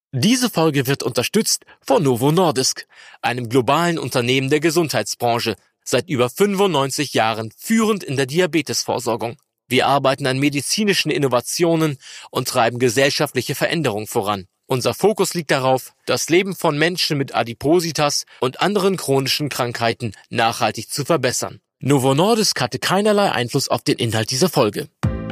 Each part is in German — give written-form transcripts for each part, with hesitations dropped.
Diese Folge wird unterstützt von Novo Nordisk, einem globalen Unternehmen der Gesundheitsbranche, seit über 95 Jahren führend in der Diabetesvorsorgung. Wir arbeiten an medizinischen Innovationen und treiben gesellschaftliche Veränderung voran. Unser Fokus liegt darauf, das Leben von Menschen mit Adipositas und anderen chronischen Krankheiten nachhaltig zu verbessern. Novo Nordisk hatte keinerlei Einfluss auf den Inhalt dieser Folge.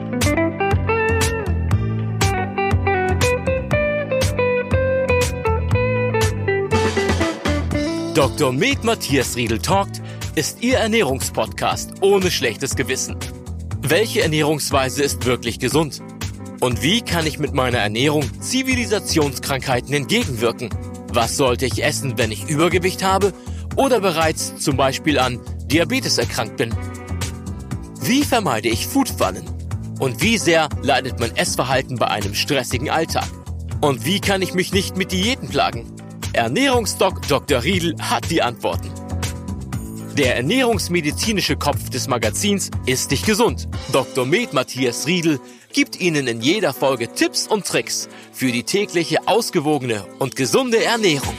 Dr. Med Matthias Riedel talkt ist Ihr Ernährungspodcast ohne schlechtes Gewissen. Welche Ernährungsweise ist wirklich gesund? Und wie kann ich mit meiner Ernährung Zivilisationskrankheiten entgegenwirken? Was sollte ich essen, wenn ich Übergewicht habe oder bereits zum Beispiel an Diabetes erkrankt bin? Wie vermeide ich Foodfallen? Und wie sehr leidet mein Essverhalten bei einem stressigen Alltag? Und wie kann ich mich nicht mit Diäten plagen? Ernährungsdoc Dr. Riedel hat die Antworten. Der ernährungsmedizinische Kopf des Magazins Ist dich gesund. Dr. Med Matthias Riedel gibt Ihnen in jeder Folge Tipps und Tricks für die tägliche ausgewogene und gesunde Ernährung.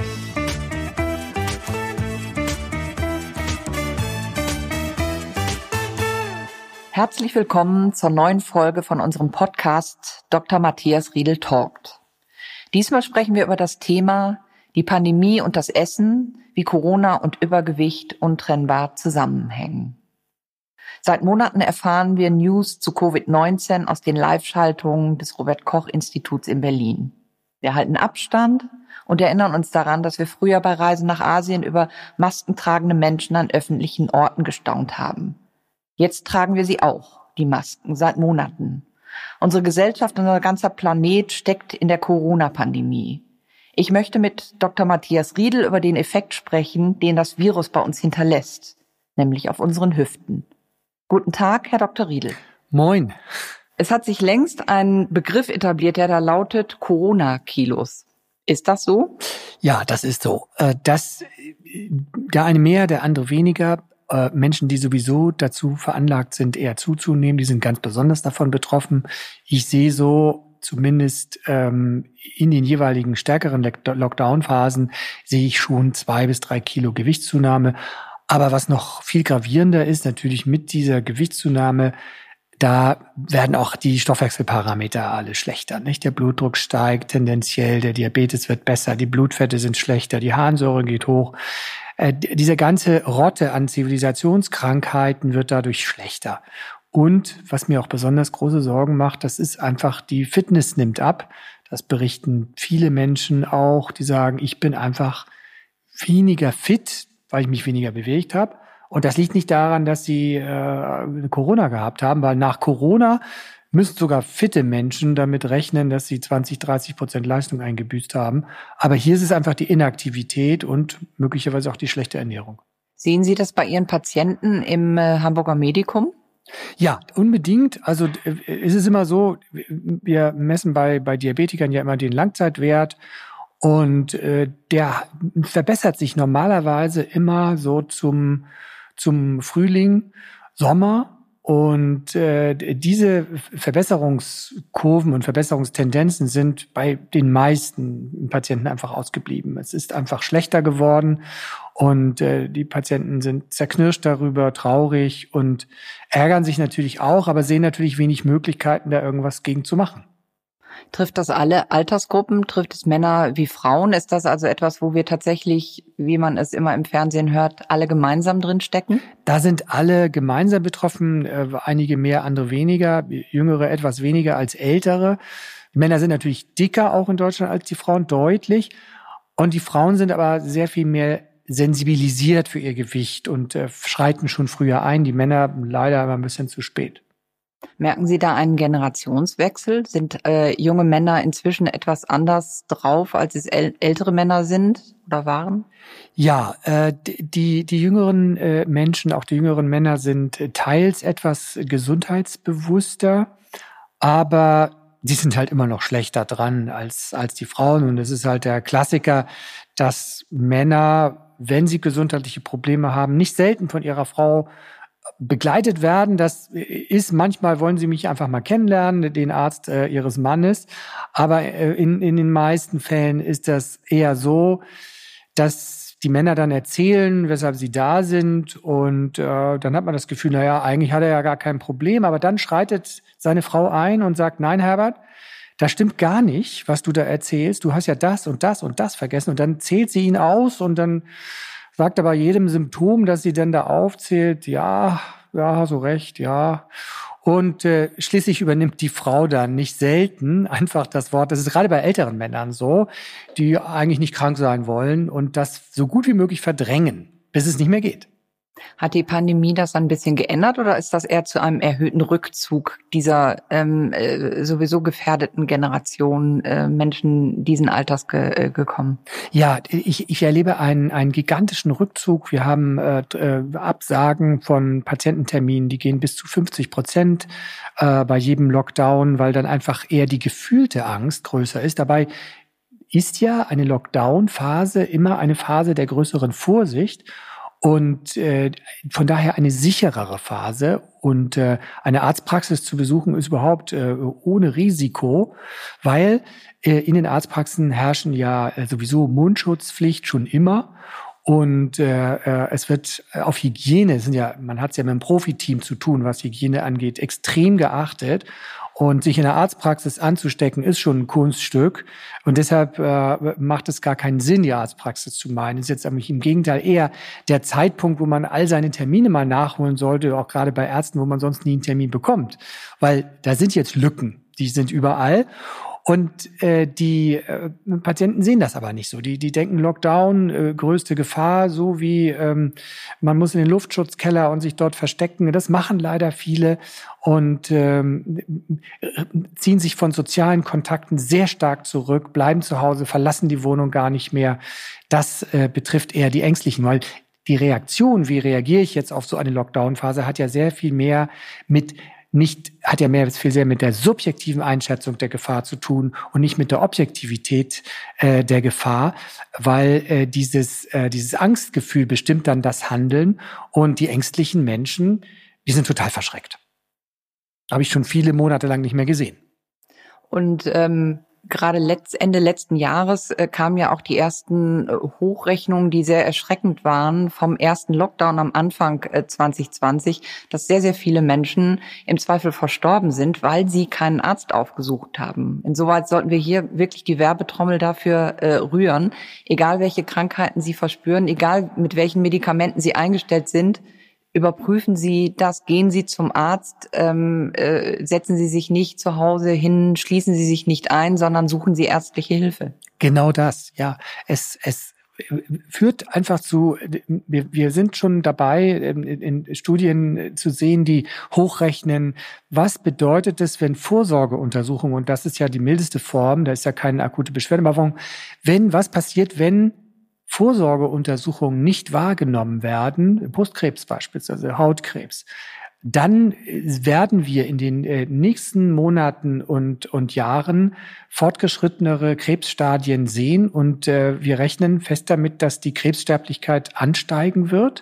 Herzlich willkommen zur neuen Folge von unserem Podcast Dr. Matthias Riedel talkt. Diesmal sprechen wir über das Thema die Pandemie und das Essen, wie Corona und Übergewicht untrennbar zusammenhängen. Seit Monaten erfahren wir News zu Covid-19 aus den Live-Schaltungen des Robert-Koch-Instituts in Berlin. Wir halten Abstand und erinnern uns daran, dass wir früher bei Reisen nach Asien über maskentragende Menschen an öffentlichen Orten gestaunt haben. Jetzt tragen wir sie auch, die Masken, seit Monaten. Unsere Gesellschaft und unser ganzer Planet steckt in der Corona-Pandemie. Ich möchte mit Dr. Matthias Riedel über den Effekt sprechen, den das Virus bei uns hinterlässt, nämlich auf unseren Hüften. Guten Tag, Herr Dr. Riedel. Moin. Es hat sich längst ein Begriff etabliert, der da lautet Corona-Kilos. Ist das so? Ja, das ist so. Der eine mehr, der andere weniger. Menschen, die sowieso dazu veranlagt sind, eher zuzunehmen, die sind ganz besonders davon betroffen. Ich sehe so, zumindest in den jeweiligen stärkeren Lockdown-Phasen, sehe ich schon 2 bis 3 Kilo Gewichtszunahme. Aber was noch viel gravierender ist, natürlich mit dieser Gewichtszunahme, da werden auch die Stoffwechselparameter alle schlechter, nicht? Der Blutdruck steigt tendenziell, der Diabetes wird besser, die Blutfette sind schlechter, die Harnsäure geht hoch. Diese ganze Rotte an Zivilisationskrankheiten wird dadurch schlechter. Und was mir auch besonders große Sorgen macht, das ist einfach, die Fitness nimmt ab. Das berichten viele Menschen auch, die sagen, ich bin einfach weniger fit, weil ich mich weniger bewegt habe. Und das liegt nicht daran, dass sie Corona gehabt haben, weil nach Corona müssen sogar fitte Menschen damit rechnen, dass sie 20-30% Leistung eingebüßt haben. Aber hier ist es einfach die Inaktivität und möglicherweise auch die schlechte Ernährung. Sehen Sie das bei Ihren Patienten im Hamburger Medikum? Ja, unbedingt. Also es ist immer so, wir messen bei Diabetikern ja immer den Langzeitwert und der verbessert sich normalerweise immer so zum Frühling, Sommer. Und diese Verbesserungskurven und Verbesserungstendenzen sind bei den meisten Patienten einfach ausgeblieben. Es ist einfach schlechter geworden und die Patienten sind zerknirscht darüber, traurig und ärgern sich natürlich auch, aber sehen natürlich wenig Möglichkeiten, da irgendwas gegen zu machen. Trifft das alle Altersgruppen? Trifft es Männer wie Frauen? Ist das also etwas, wo wir tatsächlich, wie man es immer im Fernsehen hört, alle gemeinsam drin stecken? Da sind alle gemeinsam betroffen, einige mehr, andere weniger, Jüngere etwas weniger als Ältere. Die Männer sind natürlich dicker auch in Deutschland als die Frauen, deutlich. Und die Frauen sind aber sehr viel mehr sensibilisiert für ihr Gewicht und schreiten schon früher ein. Die Männer leider aber ein bisschen zu spät. Merken Sie da einen Generationswechsel? Sind junge Männer inzwischen etwas anders drauf, als es ältere Männer sind oder waren? Ja, die jüngeren Menschen, auch die jüngeren Männer sind teils etwas gesundheitsbewusster, aber die sind halt immer noch schlechter dran als die Frauen. Und es ist halt der Klassiker, dass Männer, wenn sie gesundheitliche Probleme haben, nicht selten von ihrer Frau begleitet werden. Das ist manchmal, wollen sie mich einfach mal kennenlernen, den Arzt ihres Mannes. Aber in den meisten Fällen ist das eher so, dass die Männer dann erzählen, weshalb sie da sind. Und dann hat man das Gefühl, naja, eigentlich hat er ja gar kein Problem. Aber dann schreitet seine Frau ein und sagt, nein, Herbert, das stimmt gar nicht, was du da erzählst. Du hast ja das und das und das vergessen. Und dann zählt sie ihn aus und dann sagt er bei jedem Symptom, das sie dann da aufzählt, ja, so recht, ja. Und schließlich übernimmt die Frau dann nicht selten einfach das Wort, das ist gerade bei älteren Männern so, die eigentlich nicht krank sein wollen und das so gut wie möglich verdrängen, bis es nicht mehr geht. Hat die Pandemie das ein bisschen geändert oder ist das eher zu einem erhöhten Rückzug dieser sowieso gefährdeten Generation Menschen diesen Alters gekommen? Ja, ich erlebe einen gigantischen Rückzug. Wir haben Absagen von Patiententerminen, die gehen bis zu 50% bei jedem Lockdown, weil dann einfach eher die gefühlte Angst größer ist. Dabei ist ja eine Lockdown-Phase immer eine Phase der größeren Vorsicht. Und von daher eine sicherere Phase. Und eine Arztpraxis zu besuchen ist überhaupt ohne Risiko, weil in den Arztpraxen herrschen ja sowieso Mundschutzpflicht schon immer. Und es wird auf Hygiene, man hat es ja mit einem Profiteam zu tun, was Hygiene angeht, extrem geachtet. Und sich in der Arztpraxis anzustecken, ist schon ein Kunststück. Und deshalb macht es gar keinen Sinn, die Arztpraxis zu meinen. Es ist jetzt nämlich im Gegenteil eher der Zeitpunkt, wo man all seine Termine mal nachholen sollte, auch gerade bei Ärzten, wo man sonst nie einen Termin bekommt. Weil da sind jetzt Lücken, die sind überall. Und die Patienten sehen das aber nicht so. Die denken Lockdown, größte Gefahr, so wie man muss in den Luftschutzkeller und sich dort verstecken. Das machen leider viele und ziehen sich von sozialen Kontakten sehr stark zurück, bleiben zu Hause, verlassen die Wohnung gar nicht mehr. Das betrifft eher die Ängstlichen, weil die Reaktion, wie reagiere ich jetzt auf so eine Lockdown-Phase, hat ja sehr viel mehr mit viel sehr mit der subjektiven Einschätzung der Gefahr zu tun und nicht mit der Objektivität der Gefahr, weil dieses Angstgefühl bestimmt dann das Handeln und die ängstlichen Menschen, die sind total verschreckt. Habe ich schon viele Monate lang nicht mehr gesehen. Und gerade Ende letzten Jahres kamen ja auch die ersten Hochrechnungen, die sehr erschreckend waren vom ersten Lockdown am Anfang 2020, dass sehr, sehr viele Menschen im Zweifel verstorben sind, weil sie keinen Arzt aufgesucht haben. Insoweit sollten wir hier wirklich die Werbetrommel dafür rühren. Egal welche Krankheiten Sie verspüren, egal mit welchen Medikamenten Sie eingestellt sind, überprüfen Sie das, gehen Sie zum Arzt, setzen Sie sich nicht zu Hause hin, schließen Sie sich nicht ein, sondern suchen Sie ärztliche Hilfe. Genau das, ja. Es führt einfach zu, wir sind schon dabei, in Studien zu sehen, die hochrechnen, was bedeutet es, wenn Vorsorgeuntersuchungen, und das ist ja die mildeste Form, da ist ja keine akute Beschwerde, aber was passiert, wenn Vorsorgeuntersuchungen nicht wahrgenommen werden, Brustkrebs beispielsweise, Hautkrebs, dann werden wir in den nächsten Monaten und Jahren fortgeschrittenere Krebsstadien sehen und wir rechnen fest damit, dass die Krebssterblichkeit ansteigen wird.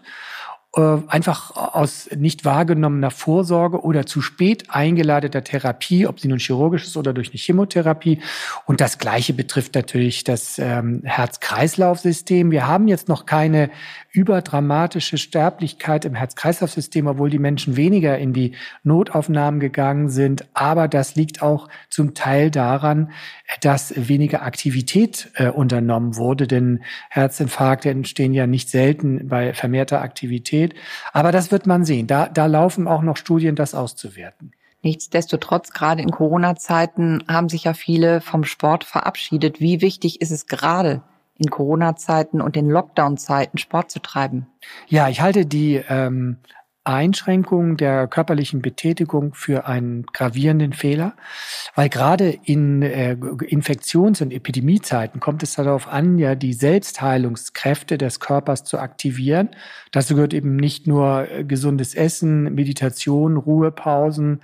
Einfach aus nicht wahrgenommener Vorsorge oder zu spät eingeleiteter Therapie, ob sie nun chirurgisch ist oder durch eine Chemotherapie. Und das Gleiche betrifft natürlich das Herz-Kreislauf-System. Wir haben jetzt noch keine überdramatische Sterblichkeit im Herz-Kreislauf-System, obwohl die Menschen weniger in die Notaufnahmen gegangen sind. Aber das liegt auch zum Teil daran, dass weniger Aktivität unternommen wurde. Denn Herzinfarkte entstehen ja nicht selten bei vermehrter Aktivität. Aber das wird man sehen. Da laufen auch noch Studien, das auszuwerten. Nichtsdestotrotz, gerade in Corona-Zeiten haben sich ja viele vom Sport verabschiedet. Wie wichtig ist es gerade in Corona-Zeiten und in Lockdown-Zeiten, Sport zu treiben? Ja, ich halte die Einschränkung der körperlichen Betätigung für einen gravierenden Fehler, weil gerade in Infektions- und Epidemiezeiten kommt es darauf an, ja die Selbstheilungskräfte des Körpers zu aktivieren. Dazu gehört eben nicht nur gesundes Essen, Meditation, Ruhepausen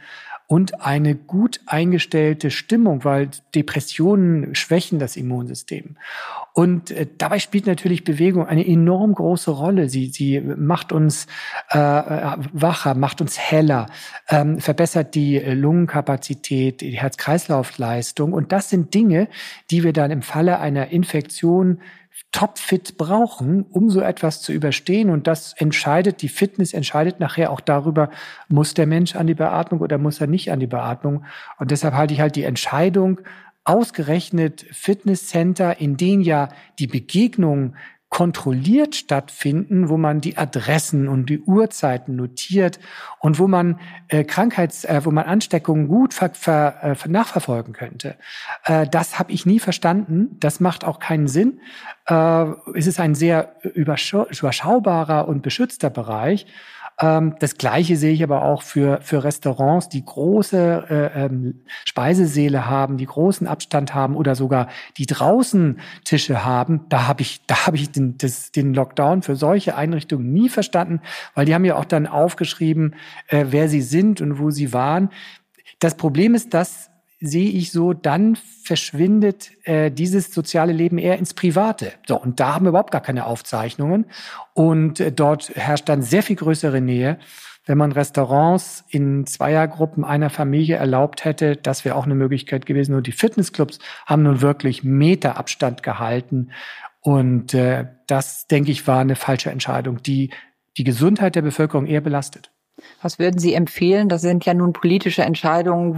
und eine gut eingestellte Stimmung, weil Depressionen schwächen das Immunsystem. Und dabei spielt natürlich Bewegung eine enorm große Rolle. Sie macht uns wacher, macht uns heller, verbessert die Lungenkapazität, die Herz-Kreislauf-Leistung. Und das sind Dinge, die wir dann im Falle einer Infektion topfit brauchen, um so etwas zu überstehen. Und die Fitness entscheidet nachher auch darüber, muss der Mensch an die Beatmung oder muss er nicht an die Beatmung. Und deshalb halte ich halt die Entscheidung, ausgerechnet Fitnesscenter, in denen ja die Begegnungen kontrolliert stattfinden, wo man die Adressen und die Uhrzeiten notiert und wo man wo man Ansteckungen gut nachverfolgen könnte. Das habe ich nie verstanden. Das macht auch keinen Sinn. Es ist ein sehr überschaubarer und beschützter Bereich. Das Gleiche sehe ich aber auch für Restaurants, die große Speisesäle haben, die großen Abstand haben oder sogar die draußen Tische haben. Da habe ich den Lockdown für solche Einrichtungen nie verstanden, weil die haben ja auch dann aufgeschrieben, wer sie sind und wo sie waren. Das Problem ist, dass sehe ich so, dann verschwindet dieses soziale Leben eher ins Private. So, und da haben wir überhaupt gar keine Aufzeichnungen. Und dort herrscht dann sehr viel größere Nähe. Wenn man Restaurants in Zweiergruppen einer Familie erlaubt hätte, das wäre auch eine Möglichkeit gewesen. Und die Fitnessclubs haben nun wirklich Meterabstand gehalten. Und das, denke ich, war eine falsche Entscheidung, die die Gesundheit der Bevölkerung eher belastet. Was würden Sie empfehlen? Das sind ja nun politische Entscheidungen,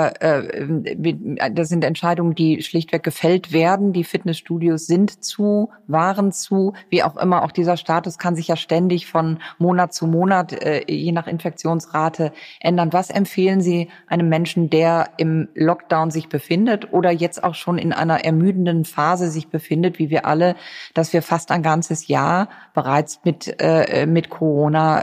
das sind Entscheidungen, die schlichtweg gefällt werden. Die Fitnessstudios sind zu, waren zu, wie auch immer. Auch dieser Status kann sich ja ständig von Monat zu Monat, je nach Infektionsrate, ändern. Was empfehlen Sie einem Menschen, der im Lockdown sich befindet oder jetzt auch schon in einer ermüdenden Phase sich befindet, wie wir alle, dass wir fast ein ganzes Jahr bereits mit Corona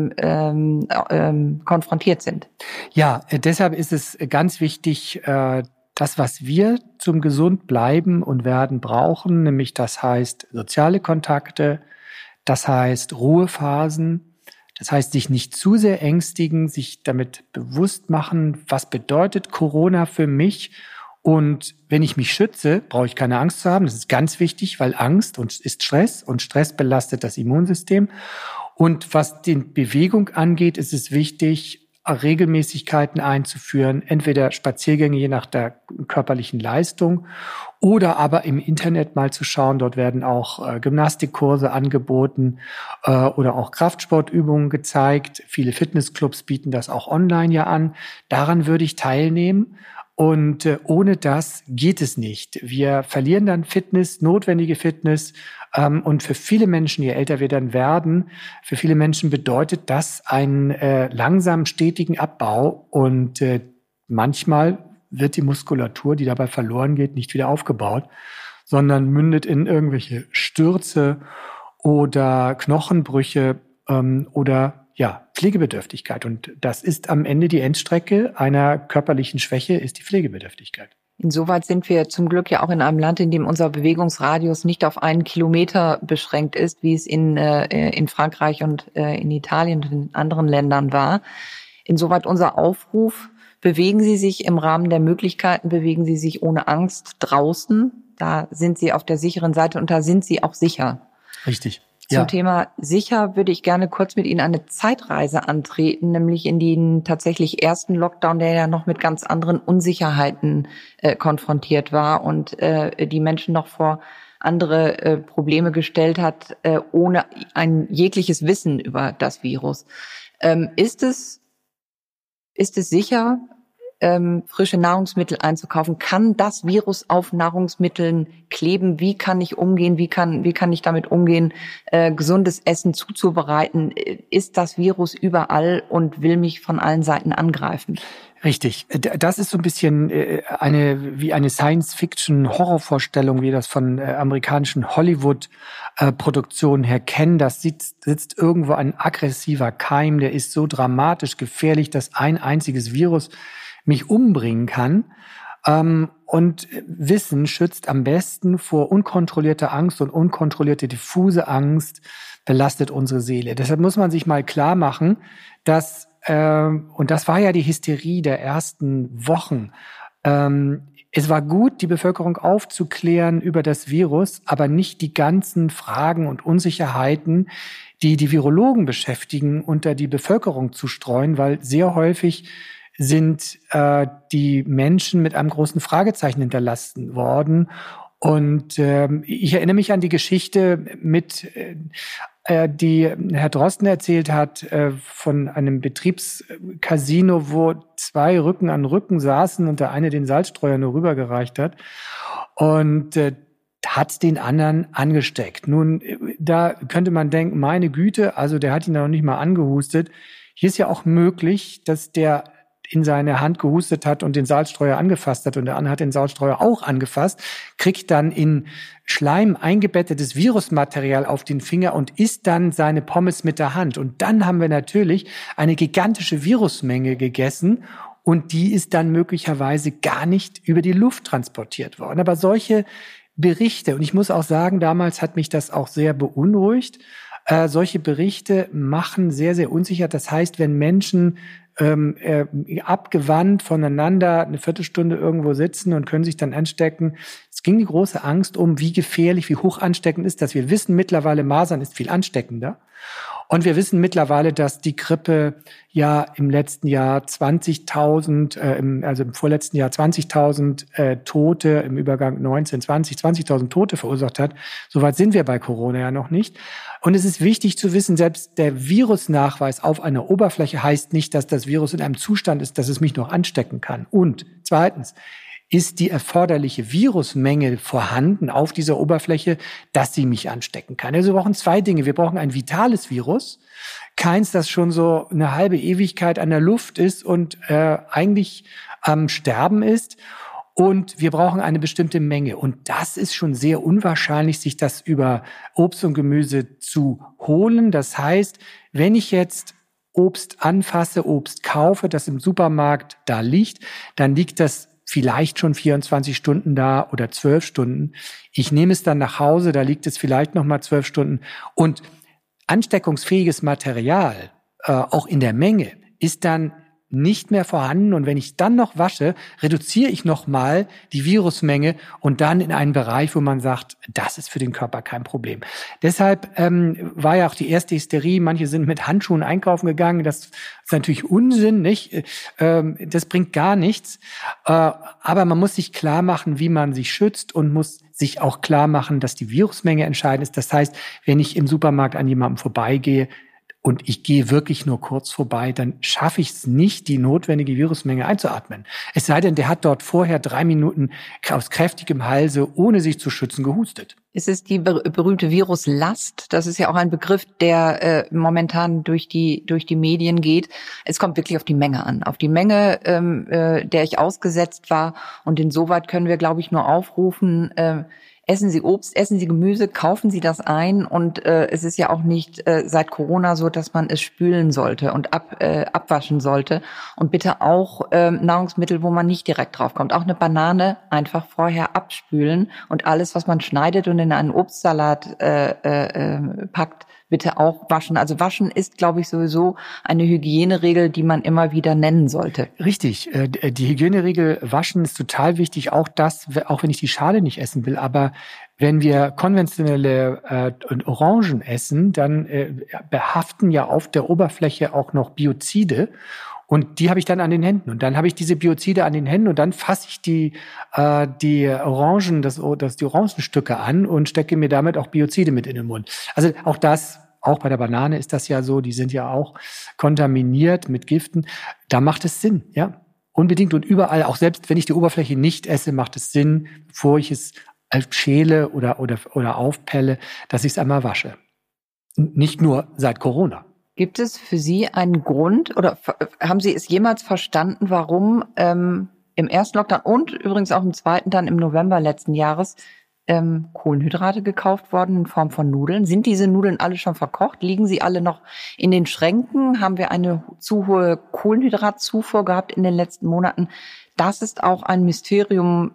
konfrontiert sind? Ja, deshalb ist es ganz wichtig, das, was wir zum Gesundbleiben und Werden brauchen, nämlich das heißt soziale Kontakte, das heißt Ruhephasen, das heißt sich nicht zu sehr ängstigen, sich damit bewusst machen, was bedeutet Corona für mich. Und wenn ich mich schütze, brauche ich keine Angst zu haben. Das ist ganz wichtig, weil Angst ist Stress und Stress belastet das Immunsystem. Und was die Bewegung angeht, ist es wichtig, Regelmäßigkeiten einzuführen, entweder Spaziergänge je nach der körperlichen Leistung oder aber im Internet mal zu schauen. Dort werden auch Gymnastikkurse angeboten oder auch Kraftsportübungen gezeigt. Viele Fitnessclubs bieten das auch online ja an. Daran würde ich teilnehmen. Und ohne das geht es nicht. Wir verlieren dann Fitness, notwendige Fitness. Und für viele Menschen, je älter wir dann werden, für viele Menschen bedeutet das einen langsam stetigen Abbau. Und manchmal wird die Muskulatur, die dabei verloren geht, nicht wieder aufgebaut, sondern mündet in irgendwelche Stürze oder Knochenbrüche oder Pflegebedürftigkeit. Und das ist am Ende die Endstrecke einer körperlichen Schwäche, ist die Pflegebedürftigkeit. Insoweit sind wir zum Glück ja auch in einem Land, in dem unser Bewegungsradius nicht auf 1 Kilometer beschränkt ist, wie es in Frankreich und in Italien und in anderen Ländern war. Insoweit unser Aufruf: Bewegen Sie sich im Rahmen der Möglichkeiten, bewegen Sie sich ohne Angst draußen. Da sind Sie auf der sicheren Seite und da sind Sie auch sicher. Richtig. Zum Thema sicher würde ich gerne kurz mit Ihnen eine Zeitreise antreten, nämlich in den tatsächlich ersten Lockdown, der ja noch mit ganz anderen Unsicherheiten konfrontiert war und die Menschen noch vor andere Probleme gestellt hat, ohne ein jegliches Wissen über das Virus. Ist es sicher, frische Nahrungsmittel einzukaufen? Kann das Virus auf Nahrungsmitteln kleben? Wie kann ich umgehen? Wie kann ich damit umgehen, gesundes Essen zuzubereiten? Ist das Virus überall und will mich von allen Seiten angreifen? Richtig. Das ist so ein bisschen eine Science-Fiction-Horrorvorstellung, wie wir das von amerikanischen Hollywood-Produktionen her kennen. Das sitzt irgendwo ein aggressiver Keim, der ist so dramatisch gefährlich, dass ein einziges Virus mich umbringen kann. Und Wissen schützt am besten vor unkontrollierter Angst, und unkontrollierte diffuse Angst belastet unsere Seele. Deshalb muss man sich mal klar machen, dass und das war ja die Hysterie der ersten Wochen, es war gut, die Bevölkerung aufzuklären über das Virus, aber nicht die ganzen Fragen und Unsicherheiten, die die Virologen beschäftigen, unter die Bevölkerung zu streuen, weil sehr häufig sind die Menschen mit einem großen Fragezeichen hinterlassen worden. Und ich erinnere mich an die Geschichte die Herr Drosten erzählt hat, von einem Betriebscasino, wo 2 Rücken an Rücken saßen und der eine den Salzstreuer nur rübergereicht hat und hat den anderen angesteckt. Nun, da könnte man denken, meine Güte, also der hat ihn noch nicht mal angehustet. Hier ist ja auch möglich, dass der in seine Hand gehustet hat und den Salzstreuer angefasst hat und der andere hat den Salzstreuer auch angefasst, kriegt dann in Schleim eingebettetes Virusmaterial auf den Finger und isst dann seine Pommes mit der Hand. Und dann haben wir natürlich eine gigantische Virusmenge gegessen und die ist dann möglicherweise gar nicht über die Luft transportiert worden. Aber solche Berichte, und ich muss auch sagen, damals hat mich das auch sehr beunruhigt, solche Berichte machen sehr, sehr unsicher. Das heißt, wenn Menschen abgewandt voneinander eine Viertelstunde irgendwo sitzen und können sich dann anstecken. Es ging die große Angst um, wie gefährlich, wie hoch ansteckend ist das. Wir wissen mittlerweile, Masern ist viel ansteckender. Und wir wissen mittlerweile, dass die Grippe ja im letzten Jahr 20.000, also im vorletzten Jahr 20.000 Tote, im Übergang 20.000 Tote verursacht hat. Soweit sind wir bei Corona ja noch nicht. Und es ist wichtig zu wissen, selbst der Virusnachweis auf einer Oberfläche heißt nicht, dass das Virus in einem Zustand ist, dass es mich noch anstecken kann. Und zweitens, ist die erforderliche Virusmenge vorhanden auf dieser Oberfläche, dass sie mich anstecken kann. Also wir brauchen 2 Dinge. Wir brauchen ein vitales Virus, keins, das schon so eine halbe Ewigkeit an der Luft ist und eigentlich am Sterben ist. Und wir brauchen eine bestimmte Menge. Und das ist schon sehr unwahrscheinlich, sich das über Obst und Gemüse zu holen. Das heißt, wenn ich jetzt Obst anfasse, Obst kaufe, das im Supermarkt da liegt, dann liegt das vielleicht schon 24 Stunden da oder 12 Stunden. Ich nehme es dann nach Hause, da liegt es vielleicht noch mal 12 Stunden. Und ansteckungsfähiges Material, auch in der Menge, ist dann nicht mehr vorhanden. Und wenn ich dann noch wasche, reduziere ich noch mal die Virusmenge und dann in einen Bereich, wo man sagt, das ist für den Körper kein Problem. Deshalb war ja auch die erste Hysterie. Manche sind mit Handschuhen einkaufen gegangen. Das ist natürlich Unsinn, nicht? Das bringt gar nichts. Aber man muss sich klar machen, wie man sich schützt und muss sich auch klar machen, dass die Virusmenge entscheidend ist. Das heißt, wenn ich im Supermarkt an jemandem vorbeigehe, und ich gehe wirklich nur kurz vorbei, dann schaffe ich es nicht, die notwendige Virusmenge einzuatmen. Es sei denn, der hat dort vorher 3 Minuten aus kräftigem Halse, ohne sich zu schützen, gehustet. Es ist die berühmte Viruslast. Das ist ja auch ein Begriff, der momentan durch die Medien geht. Es kommt wirklich auf die Menge an, auf die Menge, der ich ausgesetzt war. Und insoweit können wir, glaube ich, nur aufrufen, essen Sie Obst, essen Sie Gemüse, kaufen Sie das ein. Und es ist ja auch nicht seit Corona so, dass man es spülen sollte und abwaschen sollte. Und bitte auch Nahrungsmittel, wo man nicht direkt draufkommt. Auch eine Banane einfach vorher abspülen und alles, was man schneidet und in einen Obstsalat packt, bitte auch waschen. Also waschen ist, glaube ich, sowieso eine Hygieneregel, die man immer wieder nennen sollte. Richtig. Die Hygieneregel waschen ist total wichtig. Auch das, auch wenn ich die Schale nicht essen will. Aber wenn wir konventionelle Orangen essen, dann behaften ja auf der Oberfläche auch noch Biozide. Und die habe ich dann an den Händen. Und dann habe ich diese Biozide an den Händen und dann fasse ich die Orangen, die Orangenstücke an und stecke mir damit auch Biozide mit in den Mund. Also auch bei der Banane ist das ja so, die sind ja auch kontaminiert mit Giften. Da macht es Sinn, ja. Unbedingt und überall, auch selbst wenn ich die Oberfläche nicht esse, macht es Sinn, bevor ich es schäle oder aufpelle, dass ich es einmal wasche. Nicht nur seit Corona. Gibt es für Sie einen Grund oder haben Sie es jemals verstanden, warum im ersten Lockdown und übrigens auch im zweiten dann im November letzten Jahres Kohlenhydrate gekauft worden in Form von Nudeln? Sind diese Nudeln alle schon verkocht? Liegen sie alle noch in den Schränken? Haben wir eine zu hohe Kohlenhydratzufuhr gehabt in den letzten Monaten? Das ist auch ein Mysterium,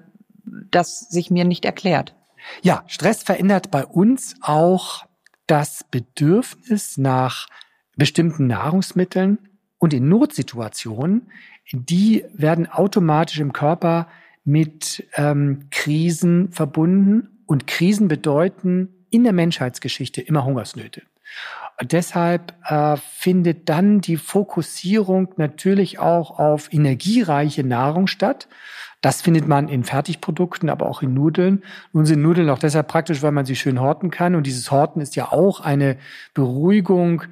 das sich mir nicht erklärt. Ja, Stress verändert bei uns auch das Bedürfnis nach bestimmten Nahrungsmitteln und in Notsituationen, die werden automatisch im Körper mit Krisen verbunden. Und Krisen bedeuten in der Menschheitsgeschichte immer Hungersnöte. Und deshalb findet dann die Fokussierung natürlich auch auf energiereiche Nahrung statt. Das findet man in Fertigprodukten, aber auch in Nudeln. Nun sind Nudeln auch deshalb praktisch, weil man sie schön horten kann. Und dieses Horten ist ja auch eine Beruhigung,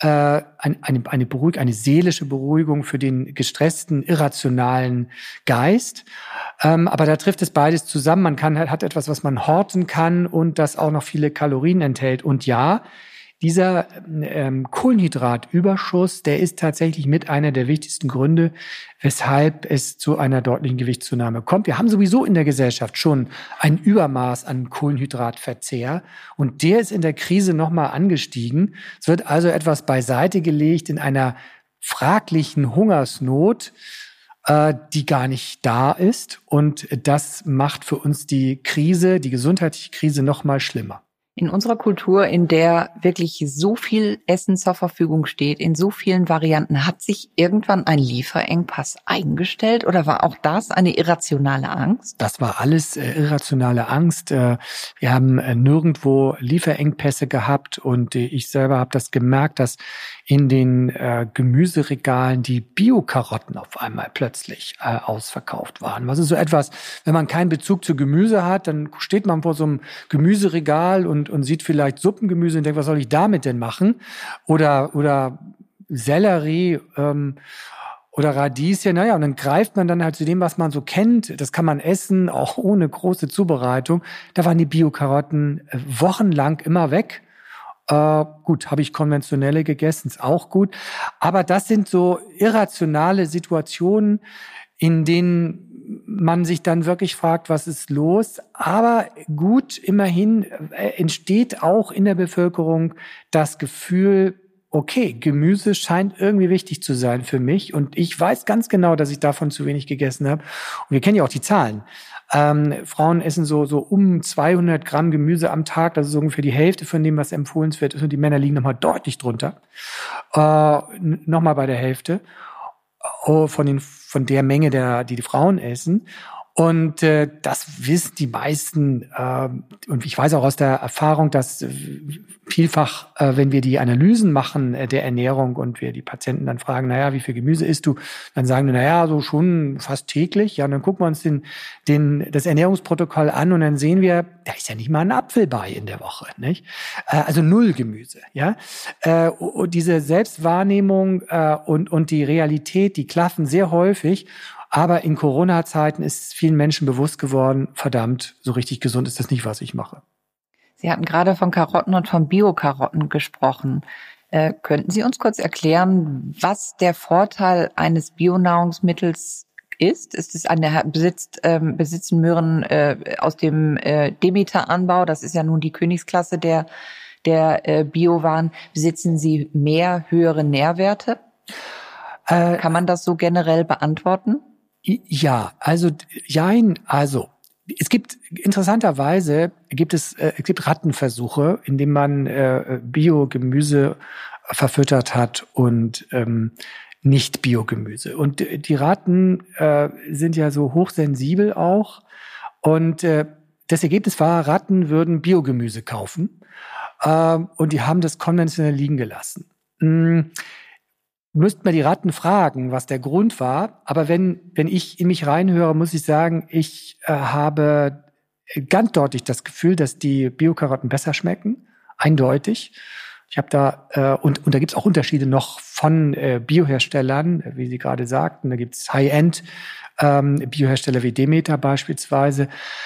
eine seelische Beruhigung für den gestressten, irrationalen Geist. Aber da trifft es beides zusammen. Man hat etwas, was man horten kann und das auch noch viele Kalorien enthält. Und ja, dieser Kohlenhydratüberschuss, der ist tatsächlich mit einer der wichtigsten Gründe, weshalb es zu einer deutlichen Gewichtszunahme kommt. Wir haben sowieso in der Gesellschaft schon ein Übermaß an Kohlenhydratverzehr und der ist in der Krise nochmal angestiegen. Es wird also etwas beiseite gelegt in einer fraglichen Hungersnot, die gar nicht da ist. Und das macht für uns die gesundheitliche Krise nochmal schlimmer. In unserer Kultur, in der wirklich so viel Essen zur Verfügung steht, in so vielen Varianten, hat sich irgendwann ein Lieferengpass eingestellt oder war auch das eine irrationale Angst? Das war alles irrationale Angst. Wir haben nirgendwo Lieferengpässe gehabt und ich selber habe das gemerkt, dass in den Gemüseregalen die Bio-Karotten auf einmal plötzlich ausverkauft waren. Was ist so etwas, wenn man keinen Bezug zu Gemüse hat, dann steht man vor so einem Gemüseregal und sieht vielleicht Suppengemüse und denkt, was soll ich damit denn machen? Oder Sellerie oder Radieschen, naja, und dann greift man dann halt zu dem, was man so kennt. Das kann man essen, auch ohne große Zubereitung. Da waren die Bio-Karotten wochenlang immer weg. Gut, habe ich konventionelle gegessen, ist auch gut. Aber das sind so irrationale Situationen, in denen man sich dann wirklich fragt, was ist los? Aber gut, immerhin entsteht auch in der Bevölkerung das Gefühl, okay, Gemüse scheint irgendwie wichtig zu sein für mich. Und ich weiß ganz genau, dass ich davon zu wenig gegessen habe. Und wir kennen ja auch die Zahlen. Frauen essen so um 200 Gramm Gemüse am Tag. Das ist ungefähr die Hälfte von dem, was empfohlenswert ist. Und die Männer liegen nochmal deutlich drunter. Nochmal bei der Hälfte. Von der Menge, die Frauen essen. Und das wissen die meisten. Und ich weiß auch aus der Erfahrung, dass vielfach, wenn wir die Analysen machen der Ernährung und wir die Patienten dann fragen, naja, wie viel Gemüse isst du? Dann sagen die, naja, so schon fast täglich. Ja, und dann gucken wir uns das Ernährungsprotokoll an und dann sehen wir, da ist ja nicht mal ein Apfel bei in der Woche, nicht? Also 0 Gemüse, ja. Und diese Selbstwahrnehmung und die Realität, die klaffen sehr häufig. Aber in Corona-Zeiten ist vielen Menschen bewusst geworden, verdammt, so richtig gesund ist das nicht, was ich mache. Sie hatten gerade von Karotten und von Bio-Karotten gesprochen. Könnten Sie uns kurz erklären, was der Vorteil eines Bionahrungsmittels ist? Ist es besitzen Möhren aus dem Demeter-Anbau? Das ist ja nun die Königsklasse der Biowaren. Besitzen sie mehr höhere Nährwerte? Kann man das so generell beantworten? Ja, es gibt Rattenversuche, in denen man Biogemüse verfüttert hat und nicht Biogemüse. Und die Ratten sind ja so hochsensibel auch. Und das Ergebnis war, Ratten würden Biogemüse kaufen und die haben das konventionell liegen gelassen. Müssten wir die Ratten fragen, was der Grund war. Aber wenn ich in mich reinhöre, muss ich sagen, ich habe ganz deutlich das Gefühl, dass die Biokarotten besser schmecken. Eindeutig. Ich habe da, und da gibt's auch Unterschiede noch von Bioherstellern, wie Sie gerade sagten. Da gibt's High-End Biohersteller wie Demeter beispielsweise,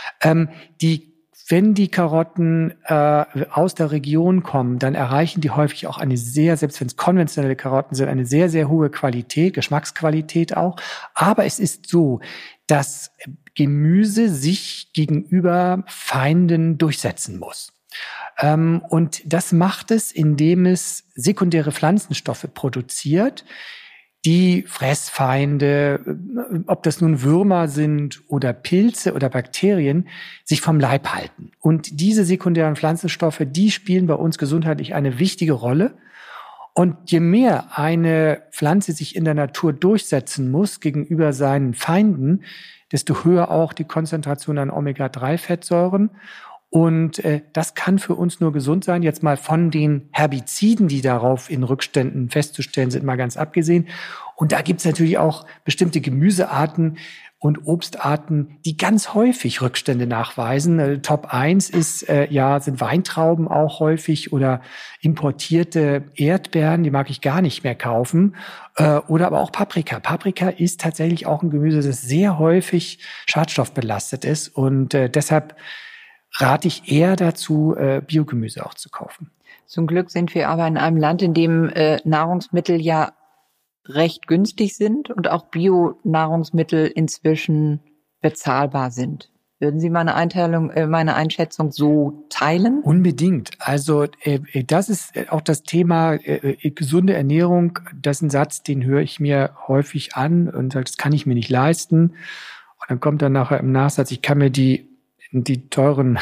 wenn die Karotten aus der Region kommen, dann erreichen die häufig auch selbst wenn es konventionelle Karotten sind, eine sehr, sehr hohe Qualität, Geschmacksqualität auch. Aber es ist so, dass Gemüse sich gegenüber Feinden durchsetzen muss. Und das macht es, indem es sekundäre Pflanzenstoffe produziert, die Fressfeinde, ob das nun Würmer sind oder Pilze oder Bakterien, sich vom Leib halten. Und diese sekundären Pflanzenstoffe, die spielen bei uns gesundheitlich eine wichtige Rolle. Und je mehr eine Pflanze sich in der Natur durchsetzen muss gegenüber seinen Feinden, desto höher auch die Konzentration an Omega-3-Fettsäuren. Und das kann für uns nur gesund sein. Jetzt mal von den Herbiziden, die darauf in Rückständen festzustellen sind, mal ganz abgesehen. Und da gibt's natürlich auch bestimmte Gemüsearten und Obstarten, die ganz häufig Rückstände nachweisen. Top 1 sind Weintrauben auch häufig oder importierte Erdbeeren, die mag ich gar nicht mehr kaufen. Oder aber auch Paprika. Paprika ist tatsächlich auch ein Gemüse, das sehr häufig schadstoffbelastet ist. Und deshalb rate ich eher dazu, Biogemüse auch zu kaufen. Zum Glück sind wir aber in einem Land, in dem Nahrungsmittel ja recht günstig sind und auch Bio-Nahrungsmittel inzwischen bezahlbar sind. Würden Sie meine Einschätzung so teilen? Unbedingt. Also das ist auch das Thema gesunde Ernährung. Das ist ein Satz, den höre ich mir häufig an und sage, das kann ich mir nicht leisten. Und dann kommt dann nachher im Nachsatz, ich kann mir die teuren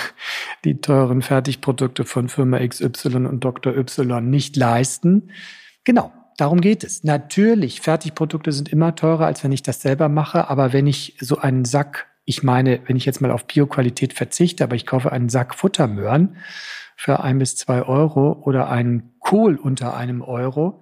Fertigprodukte von Firma XY und Dr. Y nicht leisten. Genau. Darum geht es. Natürlich, Fertigprodukte sind immer teurer, als wenn ich das selber mache. Aber wenn ich so einen Sack, wenn ich jetzt mal auf Bioqualität verzichte, aber ich kaufe einen Sack Futtermöhren für 1 bis 2 Euro oder einen Kohl unter €1,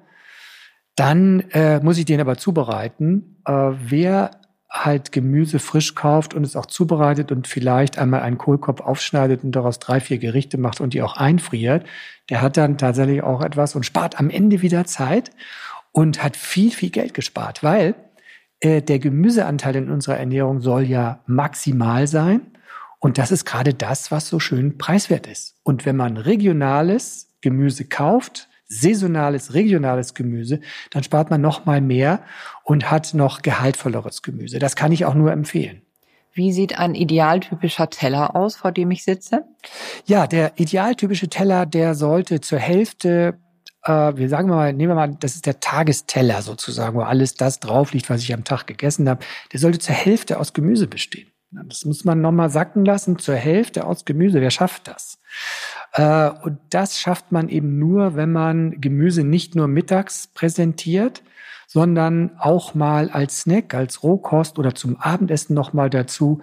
dann muss ich den aber zubereiten. Wer halt Gemüse frisch kauft und es auch zubereitet und vielleicht einmal einen Kohlkopf aufschneidet und daraus 3, 4 Gerichte macht und die auch einfriert, der hat dann tatsächlich auch etwas und spart am Ende wieder Zeit und hat viel, viel Geld gespart, weil der Gemüseanteil in unserer Ernährung soll ja maximal sein und das ist gerade das, was so schön preiswert ist. Und wenn man regionales Gemüse kauft, saisonales, regionales Gemüse, dann spart man noch mal mehr und hat noch gehaltvolleres Gemüse. Das kann ich auch nur empfehlen. Wie sieht ein idealtypischer Teller aus, vor dem ich sitze? Ja, der idealtypische Teller, der sollte zur Hälfte, nehmen wir mal, das ist der Tagesteller sozusagen, wo alles das drauf liegt, was ich am Tag gegessen habe. Der sollte zur Hälfte aus Gemüse bestehen. Das muss man noch mal sacken lassen, zur Hälfte aus Gemüse. Wer schafft das? Und das schafft man eben nur, wenn man Gemüse nicht nur mittags präsentiert, sondern auch mal als Snack, als Rohkost oder zum Abendessen noch mal dazu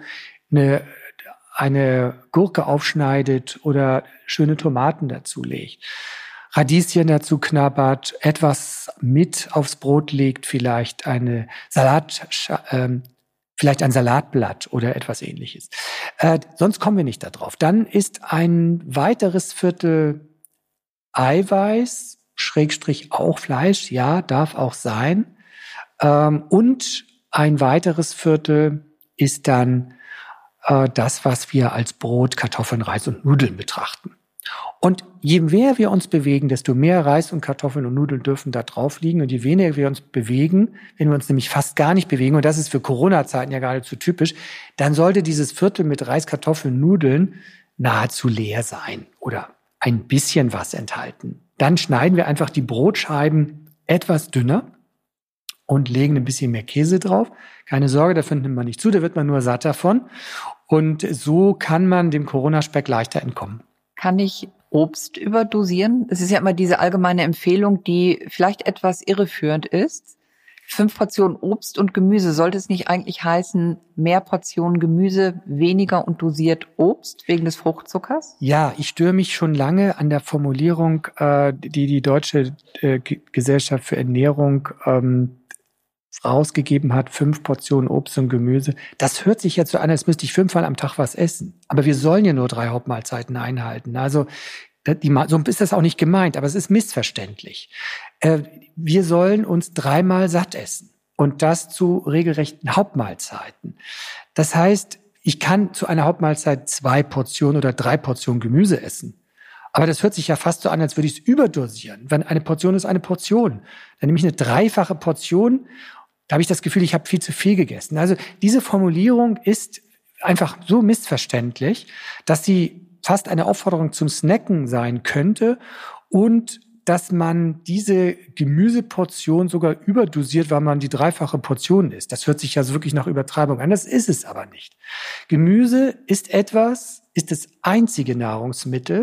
eine Gurke aufschneidet oder schöne Tomaten dazu legt. Radieschen dazu knabbert, etwas mit aufs Brot legt, vielleicht ein Salatblatt oder etwas Ähnliches. Sonst kommen wir nicht da drauf. Dann ist ein weiteres Viertel Eiweiß, / auch Fleisch, ja, darf auch sein. Und ein weiteres Viertel ist dann das, was wir als Brot, Kartoffeln, Reis und Nudeln betrachten. Und je mehr wir uns bewegen, desto mehr Reis und Kartoffeln und Nudeln dürfen da drauf liegen. Und je weniger wir uns bewegen, wenn wir uns nämlich fast gar nicht bewegen, und das ist für Corona-Zeiten ja geradezu typisch, dann sollte dieses Viertel mit Reis, Kartoffeln, Nudeln nahezu leer sein oder ein bisschen was enthalten. Dann schneiden wir einfach die Brotscheiben etwas dünner und legen ein bisschen mehr Käse drauf. Keine Sorge, da findet man nicht zu, da wird man nur satt davon. Und so kann man dem Corona-Speck leichter entkommen. Kann ich Obst überdosieren? Es ist ja immer diese allgemeine Empfehlung, die vielleicht etwas irreführend ist. 5 Portionen Obst und Gemüse. Sollte es nicht eigentlich heißen, mehr Portionen Gemüse, weniger und dosiert Obst wegen des Fruchtzuckers? Ja, ich störe mich schon lange an der Formulierung, die Deutsche Gesellschaft für Ernährung rausgegeben hat, 5 Portionen Obst und Gemüse. Das hört sich jetzt so an, als müsste ich 5-mal am Tag was essen. Aber wir sollen ja nur 3 Hauptmahlzeiten einhalten. Also so ist das auch nicht gemeint, aber es ist missverständlich. Wir sollen uns 3-mal satt essen und das zu regelrechten Hauptmahlzeiten. Das heißt, ich kann zu einer Hauptmahlzeit 2 Portionen oder 3 Portionen Gemüse essen. Aber das hört sich ja fast so an, als würde ich es überdosieren. Wenn eine Portion ist eine Portion, dann nehme ich eine 3-fache Portion. Da habe ich das Gefühl, ich habe viel zu viel gegessen. Also diese Formulierung ist einfach so missverständlich, dass sie fast eine Aufforderung zum Snacken sein könnte und dass man diese Gemüseportion sogar überdosiert, weil man die 3-fache Portion isst. Das hört sich ja wirklich nach Übertreibung an. Das ist es aber nicht. Gemüse ist das einzige Nahrungsmittel,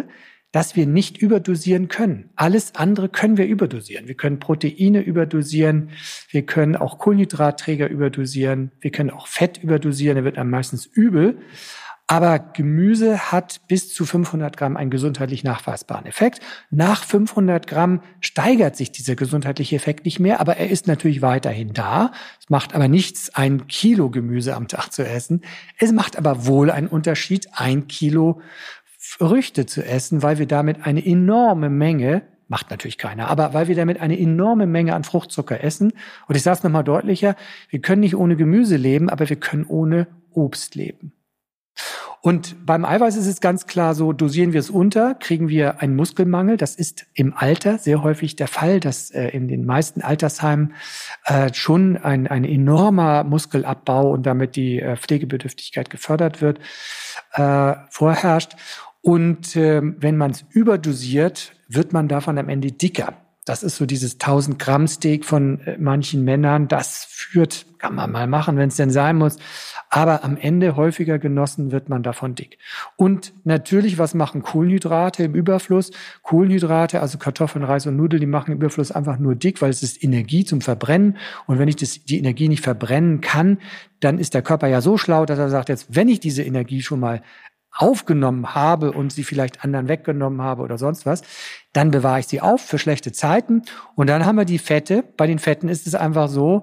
dass wir nicht überdosieren können. Alles andere können wir überdosieren. Wir können Proteine überdosieren, wir können auch Kohlenhydratträger überdosieren, wir können auch Fett überdosieren, da wird einem meistens übel. Aber Gemüse hat bis zu 500 Gramm einen gesundheitlich nachweisbaren Effekt. Nach 500 Gramm steigert sich dieser gesundheitliche Effekt nicht mehr, aber er ist natürlich weiterhin da. Es macht aber nichts, 1 Kilo Gemüse am Tag zu essen. Es macht aber wohl einen Unterschied, 1 Kilo Früchte zu essen, weil wir damit eine enorme Menge, macht natürlich keiner, aber weil wir damit eine enorme Menge an Fruchtzucker essen. Und ich sage es nochmal deutlicher, wir können nicht ohne Gemüse leben, aber wir können ohne Obst leben. Und beim Eiweiß ist es ganz klar so, dosieren wir es unter, kriegen wir einen Muskelmangel. Das ist im Alter sehr häufig der Fall, dass in den meisten Altersheimen schon ein enormer Muskelabbau und damit die Pflegebedürftigkeit gefördert wird, vorherrscht. Und wenn man es überdosiert, wird man davon am Ende dicker. Das ist so dieses 1000 Gramm Steak von manchen Männern. Das führt, kann man mal machen, wenn es denn sein muss. Aber am Ende häufiger genossen wird man davon dick. Und natürlich, was machen Kohlenhydrate im Überfluss? Kohlenhydrate, also Kartoffeln, Reis und Nudeln, die machen im Überfluss einfach nur dick, weil es ist Energie zum Verbrennen. Und wenn ich die Energie nicht verbrennen kann, dann ist der Körper ja so schlau, dass er sagt, jetzt, wenn ich diese Energie schon mal aufgenommen habe und sie vielleicht anderen weggenommen habe oder sonst was, dann bewahre ich sie auf für schlechte Zeiten. Und dann haben wir die Fette. Bei den Fetten ist es einfach so,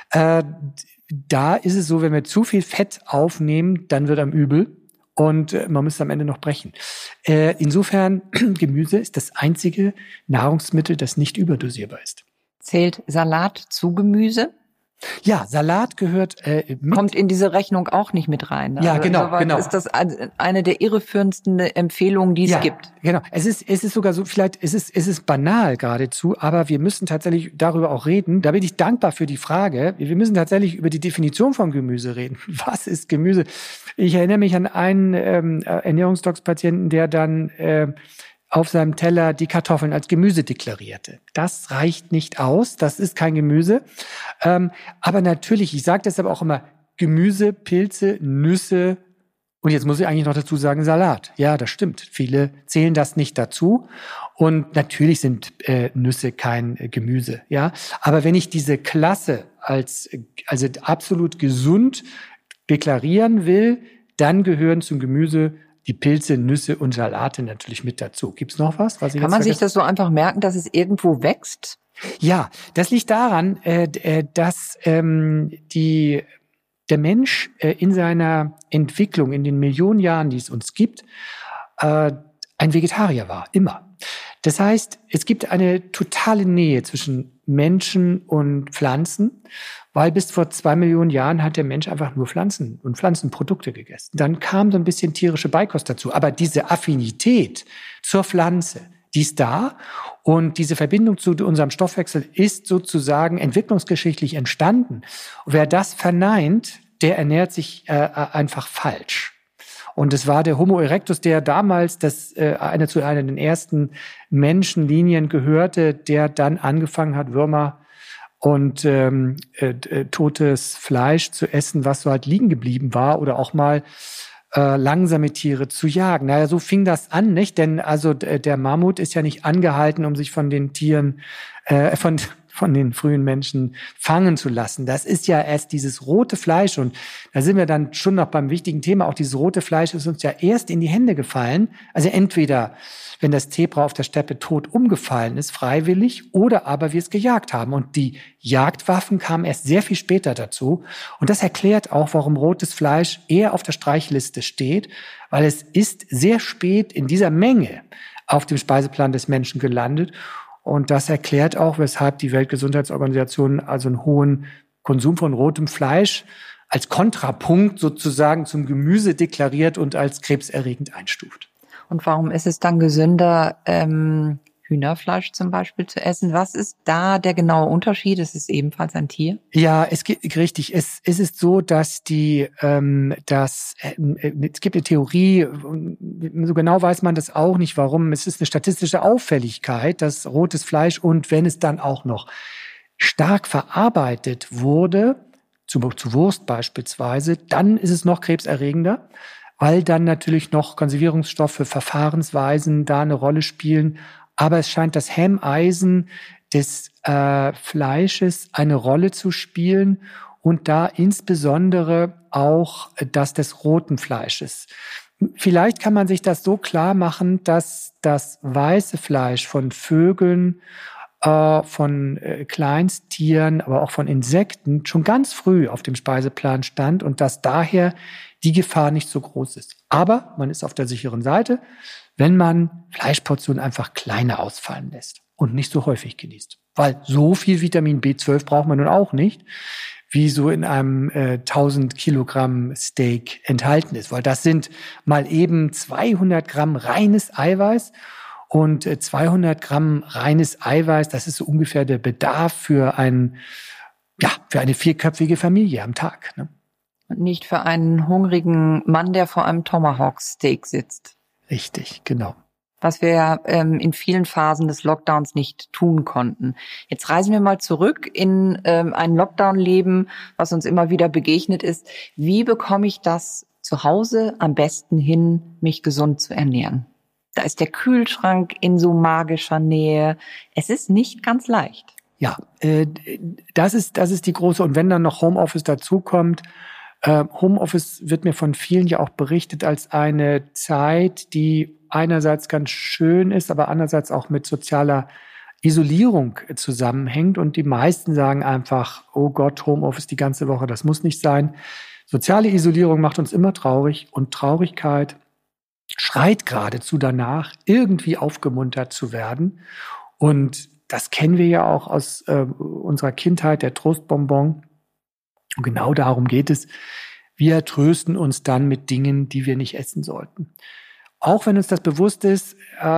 da ist es so, wenn wir zu viel Fett aufnehmen, dann wird einem übel und man müsste am Ende noch brechen. Insofern, Gemüse ist das einzige Nahrungsmittel, das nicht überdosierbar ist. Zählt Salat zu Gemüse? Ja, Salat gehört kommt in diese Rechnung auch nicht mit rein. Ja, genau. Ist das eine der irreführendsten Empfehlungen, die es gibt? Genau. Es ist sogar so, vielleicht es ist banal geradezu, aber wir müssen tatsächlich darüber auch reden. Da bin ich dankbar für die Frage. Wir müssen tatsächlich über die Definition von Gemüse reden. Was ist Gemüse? Ich erinnere mich an einen Ernährungsdocs-Patienten, der dann auf seinem Teller die Kartoffeln als Gemüse deklarierte. Das reicht nicht aus, das ist kein Gemüse. Aber natürlich, ich sage deshalb auch immer Gemüse, Pilze, Nüsse und jetzt muss ich eigentlich noch dazu sagen Salat. Ja, das stimmt. Viele zählen das nicht dazu und natürlich sind Nüsse kein Gemüse. Ja, aber wenn ich diese Klasse also absolut gesund deklarieren will, dann gehören zum Gemüse die Pilze, Nüsse und Salate natürlich mit dazu. Gibt's noch was? Kann man sich das so einfach merken, dass es irgendwo wächst? Ja, das liegt daran, dass der Mensch in seiner Entwicklung, in den Millionen Jahren, die es uns gibt, ein Vegetarier war, immer. Das heißt, es gibt eine totale Nähe zwischen Menschen und Pflanzen, weil bis vor 2 Millionen Jahren hat der Mensch einfach nur Pflanzen und Pflanzenprodukte gegessen. Dann kam so ein bisschen tierische Beikost dazu. Aber diese Affinität zur Pflanze, die ist da. Und diese Verbindung zu unserem Stoffwechsel ist sozusagen entwicklungsgeschichtlich entstanden. Und wer das verneint, der ernährt sich einfach falsch. Und es war der Homo erectus, der damals zu einer der ersten Menschenlinien gehörte, der dann angefangen hat, Würmer und totes Fleisch zu essen, was so halt liegen geblieben war, oder auch mal langsame Tiere zu jagen. Naja, so fing das an, nicht? Denn also der Mammut ist ja nicht angehalten, um sich von den Tieren, von den frühen Menschen fangen zu lassen. Das ist ja erst dieses rote Fleisch, und da sind wir dann schon noch beim wichtigen Thema. Auch dieses rote Fleisch ist uns ja erst in die Hände gefallen. Also entweder, wenn das Zebra auf der Steppe tot umgefallen ist, freiwillig, oder aber wir es gejagt haben. Und die Jagdwaffen kamen erst sehr viel später dazu. Und das erklärt auch, warum rotes Fleisch eher auf der Streichliste steht, weil es ist sehr spät in dieser Menge auf dem Speiseplan des Menschen gelandet. Und das erklärt auch, weshalb die Weltgesundheitsorganisation also einen hohen Konsum von rotem Fleisch als Kontrapunkt sozusagen zum Gemüse deklariert und als krebserregend einstuft. Und warum ist es dann gesünder, Hühnerfleisch zum Beispiel zu essen? Was ist da der genaue Unterschied? Es ist ebenfalls ein Tier. Ja, es gibt richtig. Es ist so, dass es gibt eine Theorie, so genau weiß man das auch nicht, warum. Es ist eine statistische Auffälligkeit, dass rotes Fleisch, und wenn es dann auch noch stark verarbeitet wurde, zu Wurst beispielsweise, dann ist es noch krebserregender. weil dann natürlich noch Konservierungsstoffe, Verfahrensweisen da eine Rolle spielen. Aber es scheint das Hemmeisen des Fleisches eine Rolle zu spielen und da insbesondere auch das des roten Fleisches. Vielleicht kann man sich das so klar machen, dass das weiße Fleisch von Vögeln, von Kleinstieren, aber auch von Insekten schon ganz früh auf dem Speiseplan stand und dass daher die Gefahr nicht so groß ist. Aber man ist auf der sicheren Seite, wenn man Fleischportionen einfach kleiner ausfallen lässt und nicht so häufig genießt. Weil so viel Vitamin B12 braucht man nun auch nicht, wie so in einem 1000 Kilogramm Steak enthalten ist. Weil das sind mal eben 200 Gramm reines Eiweiß. Und 200 Gramm reines Eiweiß, das ist so ungefähr der Bedarf für eine vierköpfige Familie am Tag. Ne? Und nicht für einen hungrigen Mann, der vor einem Tomahawk-Steak sitzt. Richtig, genau. Was wir ja in vielen Phasen des Lockdowns nicht tun konnten. Jetzt reisen wir mal zurück in ein Lockdown-Leben, was uns immer wieder begegnet ist. Wie bekomme ich das zu Hause am besten hin, mich gesund zu ernähren? Da ist der Kühlschrank in so magischer Nähe. Es ist nicht ganz leicht. Ja, das ist die große. Und wenn dann noch Homeoffice dazukommt, Homeoffice wird mir von vielen ja auch berichtet als eine Zeit, die einerseits ganz schön ist, aber andererseits auch mit sozialer Isolierung zusammenhängt. Und die meisten sagen einfach, oh Gott, Homeoffice die ganze Woche, das muss nicht sein. Soziale Isolierung macht uns immer traurig und Traurigkeit schreit geradezu danach, irgendwie aufgemuntert zu werden. Und das kennen wir ja auch aus unserer Kindheit, der Trostbonbon. Und genau darum geht es. Wir trösten uns dann mit Dingen, die wir nicht essen sollten. Auch wenn uns das bewusst ist,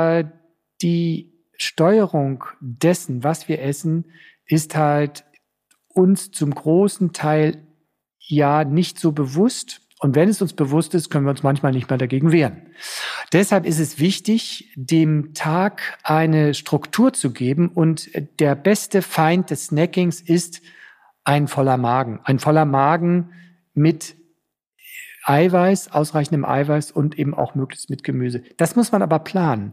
die Steuerung dessen, was wir essen, ist halt uns zum großen Teil ja nicht so bewusst. Und wenn es uns bewusst ist, können wir uns manchmal nicht mehr dagegen wehren. Deshalb ist es wichtig, dem Tag eine Struktur zu geben. Und der beste Feind des Snackings ist ein voller Magen. Ein voller Magen mit Eiweiß, ausreichendem Eiweiß und eben auch möglichst mit Gemüse. Das muss man aber planen.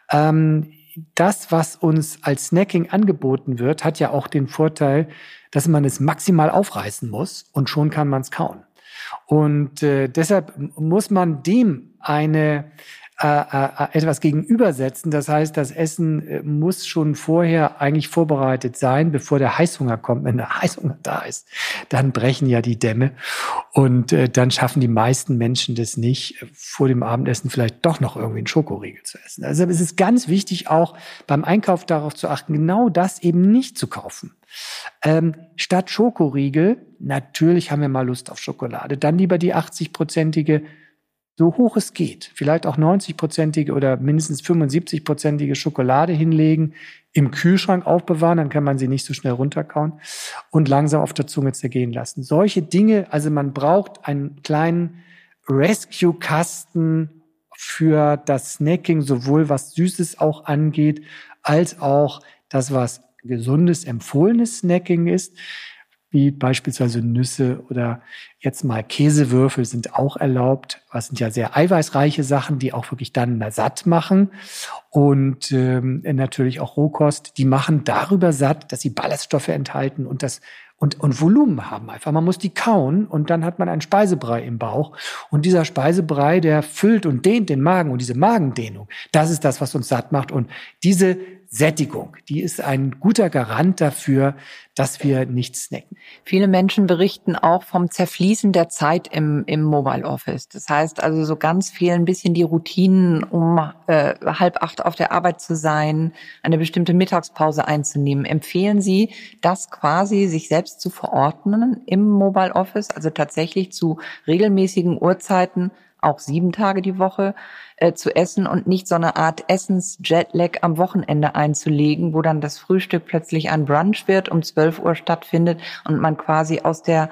Das, was uns als Snacking angeboten wird, hat ja auch den Vorteil, dass man es maximal aufreißen muss und schon kann man es kauen. Und deshalb muss man dem etwas gegenübersetzen. Das heißt, das Essen muss schon vorher eigentlich vorbereitet sein, bevor der Heißhunger kommt. Wenn der Heißhunger da ist, dann brechen ja die Dämme. Und dann schaffen die meisten Menschen das nicht, vor dem Abendessen vielleicht doch noch irgendwie einen Schokoriegel zu essen. Also es ist ganz wichtig, auch beim Einkauf darauf zu achten, genau das eben nicht zu kaufen. Statt Schokoriegel, natürlich haben wir mal Lust auf Schokolade, dann lieber die 80-prozentige, so hoch es geht, vielleicht auch 90-prozentige oder mindestens 75-prozentige Schokolade hinlegen, im Kühlschrank aufbewahren, dann kann man sie nicht so schnell runterkauen und langsam auf der Zunge zergehen lassen. Solche Dinge, also man braucht einen kleinen Rescue-Kasten für das Snacking, sowohl was Süßes auch angeht, als auch das, was gesundes, empfohlenes Snacking ist, wie beispielsweise Nüsse oder jetzt mal Käsewürfel sind auch erlaubt. Das sind ja sehr eiweißreiche Sachen, die auch wirklich dann satt machen. Und natürlich auch Rohkost, die machen darüber satt, dass sie Ballaststoffe enthalten und Volumen haben einfach. Man muss die kauen und dann hat man einen Speisebrei im Bauch. Und dieser Speisebrei, der füllt und dehnt den Magen. Und diese Magendehnung, das ist das, was uns satt macht. Und diese Sättigung, die ist ein guter Garant dafür, dass wir nicht snacken. Viele Menschen berichten auch vom Zerfließen der Zeit im Mobile Office. Das heißt also so ganz viel ein bisschen die Routinen, um 7:30 auf der Arbeit zu sein, eine bestimmte Mittagspause einzunehmen. Empfehlen Sie, das quasi sich selbst zu verordnen im Mobile Office, also tatsächlich zu regelmäßigen Uhrzeiten, auch 7 Tage die Woche, zu essen und nicht so eine Art Essens-Jetlag am Wochenende einzulegen, wo dann das Frühstück plötzlich ein Brunch wird, um 12 Uhr stattfindet und man quasi aus der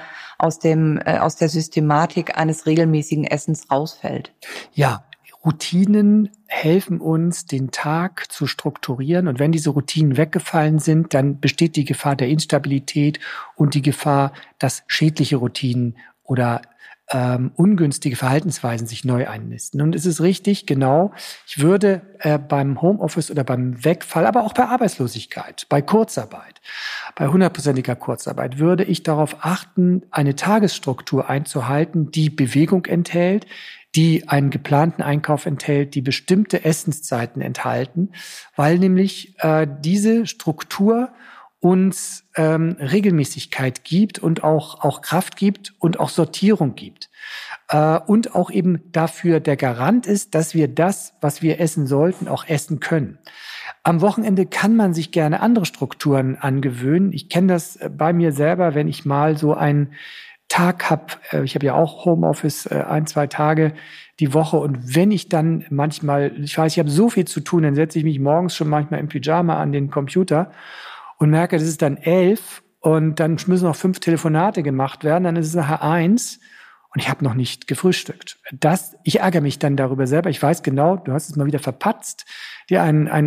Systematik eines regelmäßigen Essens rausfällt. Ja, Routinen helfen uns, den Tag zu strukturieren. Und wenn diese Routinen weggefallen sind, dann besteht die Gefahr der Instabilität und die Gefahr, dass schädliche Routinen oder ungünstige Verhaltensweisen sich neu einnisten. Und es ist richtig, genau, ich würde beim Homeoffice oder beim Wegfall, aber auch bei Arbeitslosigkeit, bei Kurzarbeit, bei 100%iger Kurzarbeit, würde ich darauf achten, eine Tagesstruktur einzuhalten, die Bewegung enthält, die einen geplanten Einkauf enthält, die bestimmte Essenszeiten enthalten, weil nämlich diese Struktur uns Regelmäßigkeit gibt und auch Kraft gibt und auch Sortierung gibt. Und auch eben dafür der Garant ist, dass wir das, was wir essen sollten, auch essen können. Am Wochenende kann man sich gerne andere Strukturen angewöhnen. Ich kenne das bei mir selber, wenn ich mal so einen Tag habe. Ich habe ja auch Homeoffice 1-2 Tage die Woche. Und wenn ich dann manchmal, ich weiß, ich habe so viel zu tun, dann setze ich mich morgens schon manchmal im Pyjama an den Computer und merke, das ist dann 11 und dann müssen noch 5 Telefonate gemacht werden, dann ist es nachher 1 und ich habe noch nicht gefrühstückt. Ich ärgere mich dann darüber selber. Ich weiß genau, du hast es mal wieder verpatzt, dir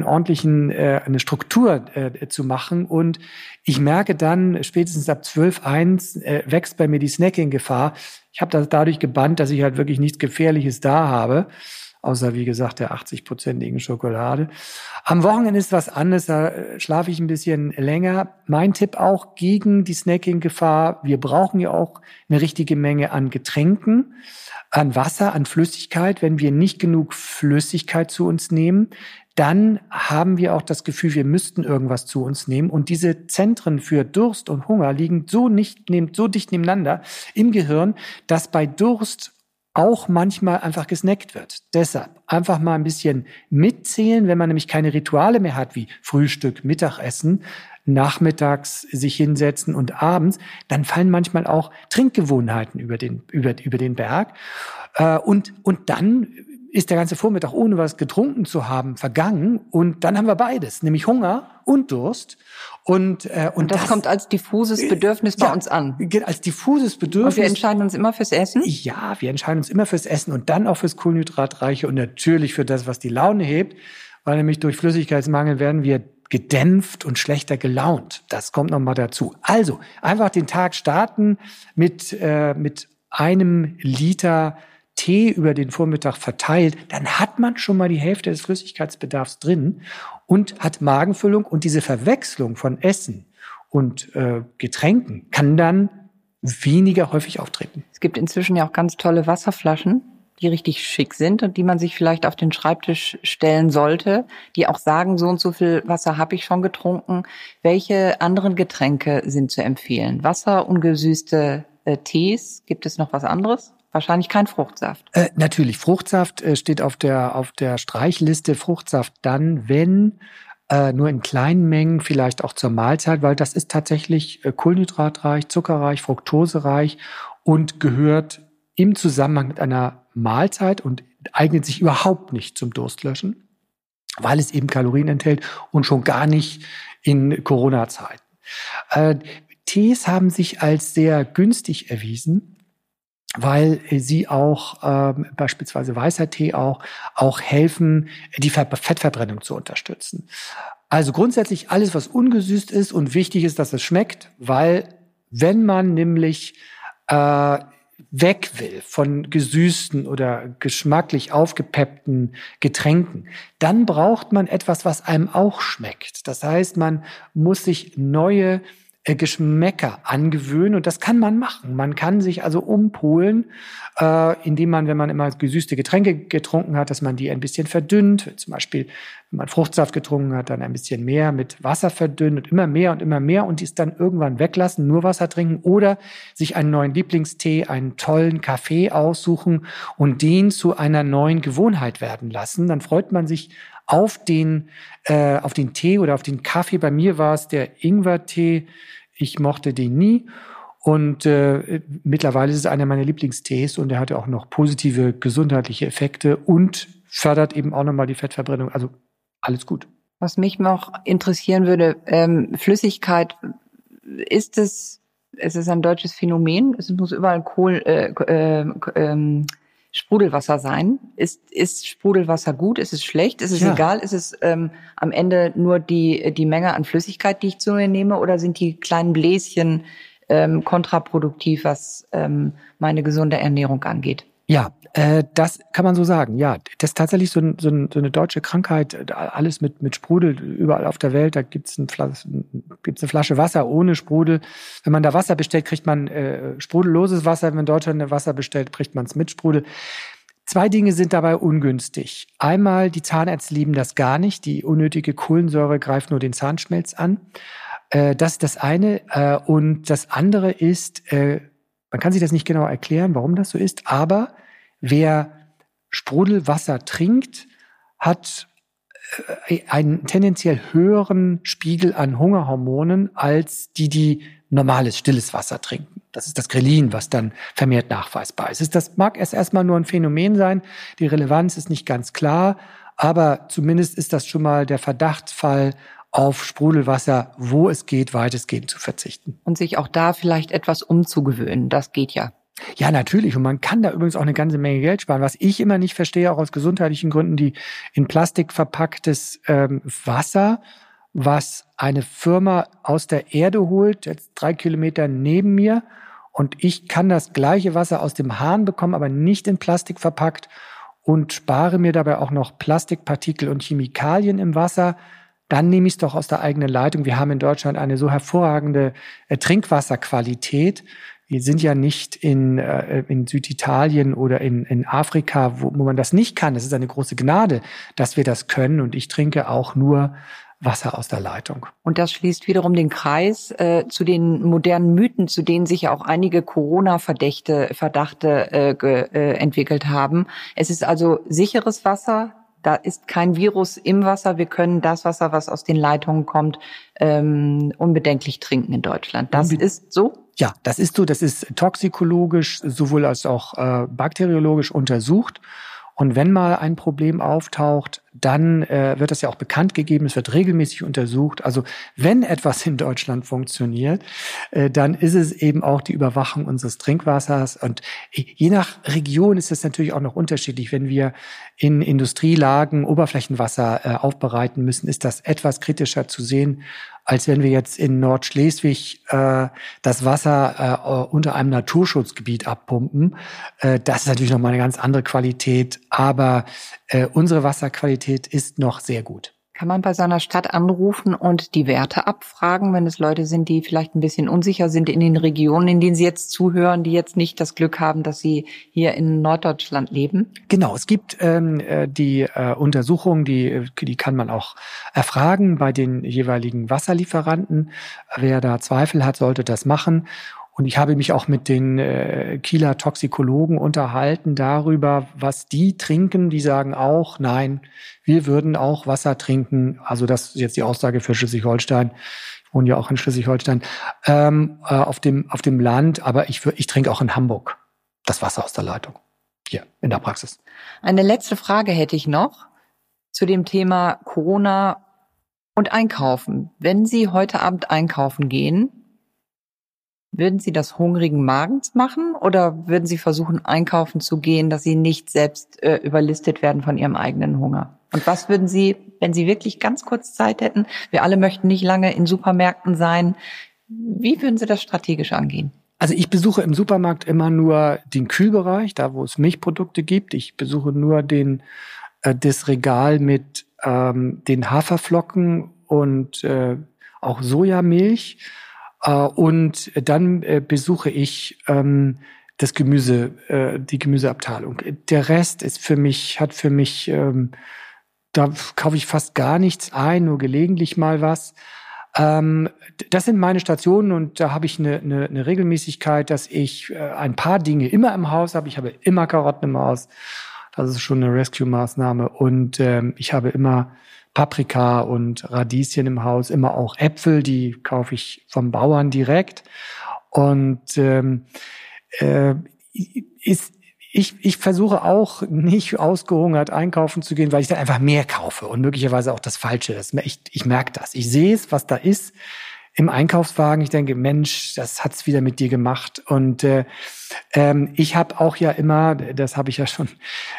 eine Struktur zu machen. Und ich merke dann, spätestens ab 12:1 wächst bei mir die Snacking-Gefahr. Ich habe das dadurch gebannt, dass ich halt wirklich nichts Gefährliches da habe. Außer, wie gesagt, der 80%igen Schokolade. Am Wochenende ist was anderes, da schlafe ich ein bisschen länger. Mein Tipp auch gegen die Snacking-Gefahr: Wir brauchen ja auch eine richtige Menge an Getränken, an Wasser, an Flüssigkeit. Wenn wir nicht genug Flüssigkeit zu uns nehmen, dann haben wir auch das Gefühl, wir müssten irgendwas zu uns nehmen. Und diese Zentren für Durst und Hunger liegen so dicht nebeneinander im Gehirn, dass bei Durst auch manchmal einfach gesnackt wird. Deshalb einfach mal ein bisschen mitzählen, wenn man nämlich keine Rituale mehr hat, wie Frühstück, Mittagessen, nachmittags sich hinsetzen und abends, dann fallen manchmal auch Trinkgewohnheiten über den Berg. Und dann ist der ganze Vormittag, ohne was getrunken zu haben, vergangen. Und dann haben wir beides, nämlich Hunger und Durst. Und das kommt als diffuses Bedürfnis bei uns an. Als diffuses Bedürfnis. Und wir entscheiden uns immer fürs Essen? Ja, wir entscheiden uns immer fürs Essen und dann auch fürs Kohlenhydratreiche und natürlich für das, was die Laune hebt. Weil nämlich durch Flüssigkeitsmangel werden wir gedämpft und schlechter gelaunt. Das kommt nochmal dazu. Also, einfach den Tag starten mit einem Liter Tee über den Vormittag verteilt, dann hat man schon mal die Hälfte des Flüssigkeitsbedarfs drin und hat Magenfüllung. Und diese Verwechslung von Essen und Getränken kann dann weniger häufig auftreten. Es gibt inzwischen ja auch ganz tolle Wasserflaschen, die richtig schick sind und die man sich vielleicht auf den Schreibtisch stellen sollte, die auch sagen, so und so viel Wasser habe ich schon getrunken. Welche anderen Getränke sind zu empfehlen? Wasser, ungesüßte Tees, gibt es noch was anderes? Wahrscheinlich kein Fruchtsaft. Natürlich, Fruchtsaft steht auf der Streichliste. Fruchtsaft dann, wenn nur in kleinen Mengen, vielleicht auch zur Mahlzeit, weil das ist tatsächlich kohlenhydratreich, zuckerreich, fruktosereich und gehört im Zusammenhang mit einer Mahlzeit und eignet sich überhaupt nicht zum Durstlöschen, weil es eben Kalorien enthält und schon gar nicht in Corona-Zeiten. Tees haben sich als sehr günstig erwiesen, weil sie auch, beispielsweise weißer Tee auch helfen, die Fettverbrennung zu unterstützen. Also grundsätzlich alles, was ungesüßt ist und wichtig ist, dass es schmeckt, weil wenn man nämlich weg will von gesüßten oder geschmacklich aufgepeppten Getränken, dann braucht man etwas, was einem auch schmeckt. Das heißt, man muss sich neue Geschmäcker angewöhnen und das kann man machen. Man kann sich also umpolen, indem man, wenn man immer gesüßte Getränke getrunken hat, dass man die ein bisschen verdünnt. Zum Beispiel, wenn man Fruchtsaft getrunken hat, dann ein bisschen mehr mit Wasser verdünnt und immer mehr und dies dann irgendwann weglassen, nur Wasser trinken oder sich einen neuen Lieblingstee, einen tollen Kaffee aussuchen und den zu einer neuen Gewohnheit werden lassen. Dann freut man sich auf den Tee oder auf den Kaffee. Bei mir war es der Ingwertee. Ich mochte den nie. Und mittlerweile ist es einer meiner Lieblingstees und der hat auch noch positive gesundheitliche Effekte und fördert eben auch nochmal die Fettverbrennung. Also alles gut. Was mich noch interessieren würde, Flüssigkeit, ist es ist ein deutsches Phänomen. Es muss überall Sprudelwasser sein. Ist Sprudelwasser gut? Ist es schlecht? Ist es egal? Ist es am Ende nur die Menge an Flüssigkeit, die ich zu mir nehme? Oder sind die kleinen Bläschen kontraproduktiv, was meine gesunde Ernährung angeht. Ja, das kann man so sagen. Ja, das ist tatsächlich so eine deutsche Krankheit. Alles mit Sprudel überall auf der Welt. Da gibt's eine Flasche Wasser ohne Sprudel. Wenn man da Wasser bestellt, kriegt man sprudelloses Wasser. Wenn man in Deutschland Wasser bestellt, kriegt man es mit Sprudel. 2 Dinge sind dabei ungünstig. Einmal, die Zahnärzte lieben das gar nicht. Die unnötige Kohlensäure greift nur den Zahnschmelz an. Das ist das eine. Und das andere ist, man kann sich das nicht genau erklären, warum das so ist, aber wer Sprudelwasser trinkt, hat einen tendenziell höheren Spiegel an Hungerhormonen als die normales, stilles Wasser trinken. Das ist das Grelin, was dann vermehrt nachweisbar ist. Das mag erstmal nur ein Phänomen sein, die Relevanz ist nicht ganz klar, aber zumindest ist das schon mal der Verdachtsfall, auf Sprudelwasser, wo es geht, weitestgehend zu verzichten. Und sich auch da vielleicht etwas umzugewöhnen, das geht ja. Ja, natürlich. Und man kann da übrigens auch eine ganze Menge Geld sparen. Was ich immer nicht verstehe, auch aus gesundheitlichen Gründen, die in Plastik verpacktes Wasser, was eine Firma aus der Erde holt, jetzt 3 Kilometer neben mir, und ich kann das gleiche Wasser aus dem Hahn bekommen, aber nicht in Plastik verpackt und spare mir dabei auch noch Plastikpartikel und Chemikalien im Wasser. Dann nehme ich es doch aus der eigenen Leitung. Wir haben in Deutschland eine so hervorragende Trinkwasserqualität. Wir sind ja nicht in Süditalien oder in Afrika, wo man das nicht kann. Das ist eine große Gnade, dass wir das können. Und ich trinke auch nur Wasser aus der Leitung. Und das schließt wiederum den Kreis zu den modernen Mythen, zu denen sich ja auch einige Corona-Verdachte entwickelt haben. Es ist also sicheres Wasser. Da ist kein Virus im Wasser. Wir können das Wasser, was aus den Leitungen kommt, unbedenklich trinken in Deutschland. Das ist so? Ja, das ist so. Das ist toxikologisch sowohl als auch bakteriologisch untersucht. Und wenn mal ein Problem auftaucht, dann wird das ja auch bekannt gegeben, es wird regelmäßig untersucht. Also wenn etwas in Deutschland funktioniert, dann ist es eben auch die Überwachung unseres Trinkwassers. Und je nach Region ist es natürlich auch noch unterschiedlich. Wenn wir in Industrielagen Oberflächenwasser aufbereiten müssen, ist das etwas kritischer zu sehen, als wenn wir jetzt in Nordschleswig das Wasser unter einem Naturschutzgebiet abpumpen. Das ist natürlich nochmal eine ganz andere Qualität, aber unsere Wasserqualität ist noch sehr gut. Kann man bei so einer Stadt anrufen und die Werte abfragen, wenn es Leute sind, die vielleicht ein bisschen unsicher sind in den Regionen, in denen sie jetzt zuhören, die jetzt nicht das Glück haben, dass sie hier in Norddeutschland leben? Genau, es gibt die Untersuchung, die kann man auch erfragen bei den jeweiligen Wasserlieferanten. Wer da Zweifel hat, sollte das machen. Und ich habe mich auch mit den Kieler Toxikologen unterhalten darüber, was die trinken. Die sagen auch, nein, wir würden auch Wasser trinken. Also das ist jetzt die Aussage für Schleswig-Holstein. Ich wohne ja auch in Schleswig-Holstein, auf dem Land. Aber ich trinke auch in Hamburg das Wasser aus der Leitung. Hier in der Praxis. Eine letzte Frage hätte ich noch zu dem Thema Corona und Einkaufen. Wenn Sie heute Abend einkaufen gehen, würden Sie das hungrigen Magens machen oder würden Sie versuchen, einkaufen zu gehen, dass Sie nicht selbst überlistet werden von Ihrem eigenen Hunger? Und was würden Sie, wenn Sie wirklich ganz kurz Zeit hätten, wir alle möchten nicht lange in Supermärkten sein, wie würden Sie das strategisch angehen? Also ich besuche im Supermarkt immer nur den Kühlbereich, da wo es Milchprodukte gibt. Ich besuche nur das Regal mit den Haferflocken und auch Sojamilch. Und dann besuche ich das Gemüse, die Gemüseabteilung. Der Rest ist hat für mich, da kaufe ich fast gar nichts ein, nur gelegentlich mal was. Das sind meine Stationen und da habe ich eine Regelmäßigkeit, dass ich ein paar Dinge immer im Haus habe. Ich habe immer Karotten im Haus. Das ist schon eine Rescue-Maßnahme. Und ich habe immer Paprika und Radieschen im Haus, immer auch Äpfel, die kaufe ich vom Bauern direkt. Und ich versuche auch nicht ausgehungert einkaufen zu gehen, weil ich dann einfach mehr kaufe und möglicherweise auch das Falsche. Ich merke das. Ich sehe es, was da ist. im Einkaufswagen. Ich denke, Mensch, das hat's wieder mit dir gemacht. Und ich habe auch ja immer, das habe ich ja schon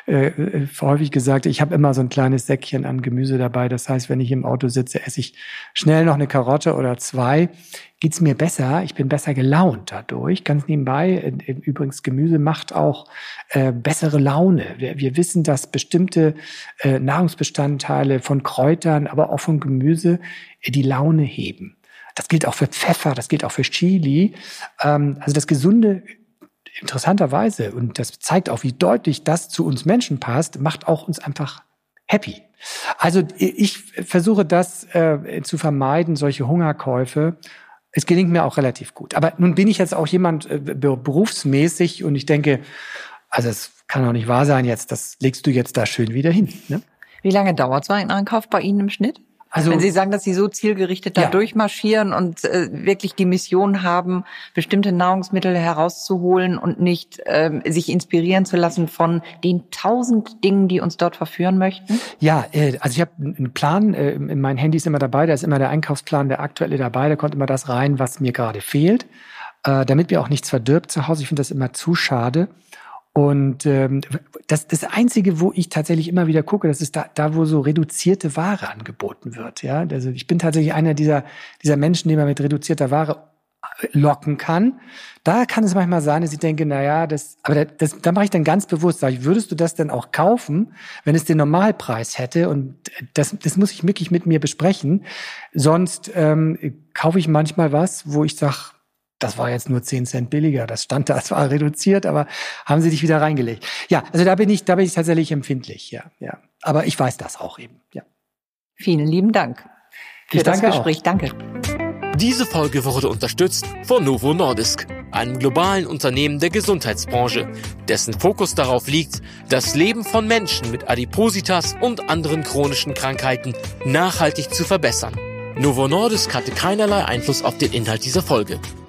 häufig gesagt, ich habe immer so ein kleines Säckchen an Gemüse dabei. Das heißt, wenn ich im Auto sitze, esse ich schnell noch eine Karotte oder 2. Geht's mir besser. Ich bin besser gelaunt dadurch. Ganz nebenbei, übrigens, Gemüse macht auch bessere Laune. Wir wissen, dass bestimmte Nahrungsbestandteile von Kräutern, aber auch von Gemüse die Laune heben. Das gilt auch für Pfeffer, das gilt auch für Chili. Also das Gesunde, interessanterweise, und das zeigt auch, wie deutlich das zu uns Menschen passt, macht auch uns einfach happy. Also ich versuche das zu vermeiden, solche Hungerkäufe. Es gelingt mir auch relativ gut. Aber nun bin ich jetzt auch jemand berufsmäßig und ich denke, also es kann doch nicht wahr sein jetzt, das legst du jetzt da schön wieder hin. Ne? Wie lange dauert so ein Einkauf bei Ihnen im Schnitt? Also, wenn Sie sagen, dass Sie so zielgerichtet da durchmarschieren und wirklich die Mission haben, bestimmte Nahrungsmittel herauszuholen und nicht sich inspirieren zu lassen von den 1000 Dingen, die uns dort verführen möchten? Ja, also ich habe einen Plan, in meinen Handys immer dabei, da ist immer der Einkaufsplan, der aktuelle dabei, da kommt immer das rein, was mir gerade fehlt, damit mir auch nichts verdirbt zu Hause. Ich finde das immer zu schade. Und das Einzige, wo ich tatsächlich immer wieder gucke, das ist da wo so reduzierte Ware angeboten wird. Ja, also ich bin tatsächlich einer dieser Menschen, die man mit reduzierter Ware locken kann. Da kann es manchmal sein, dass ich denke, da mache ich dann ganz bewusst, sage ich, würdest du das denn auch kaufen, wenn es den Normalpreis hätte? Und das muss ich wirklich mit mir besprechen. Sonst kaufe ich manchmal was, wo ich sage, das war jetzt nur 10 Cent billiger. Das stand da, es war reduziert, aber haben sie dich wieder reingelegt. Ja, also da bin ich tatsächlich empfindlich, ja. Aber ich weiß das auch eben, ja. Vielen lieben Dank für das Gespräch. Danke. Diese Folge wurde unterstützt von Novo Nordisk, einem globalen Unternehmen der Gesundheitsbranche, dessen Fokus darauf liegt, das Leben von Menschen mit Adipositas und anderen chronischen Krankheiten nachhaltig zu verbessern. Novo Nordisk hatte keinerlei Einfluss auf den Inhalt dieser Folge.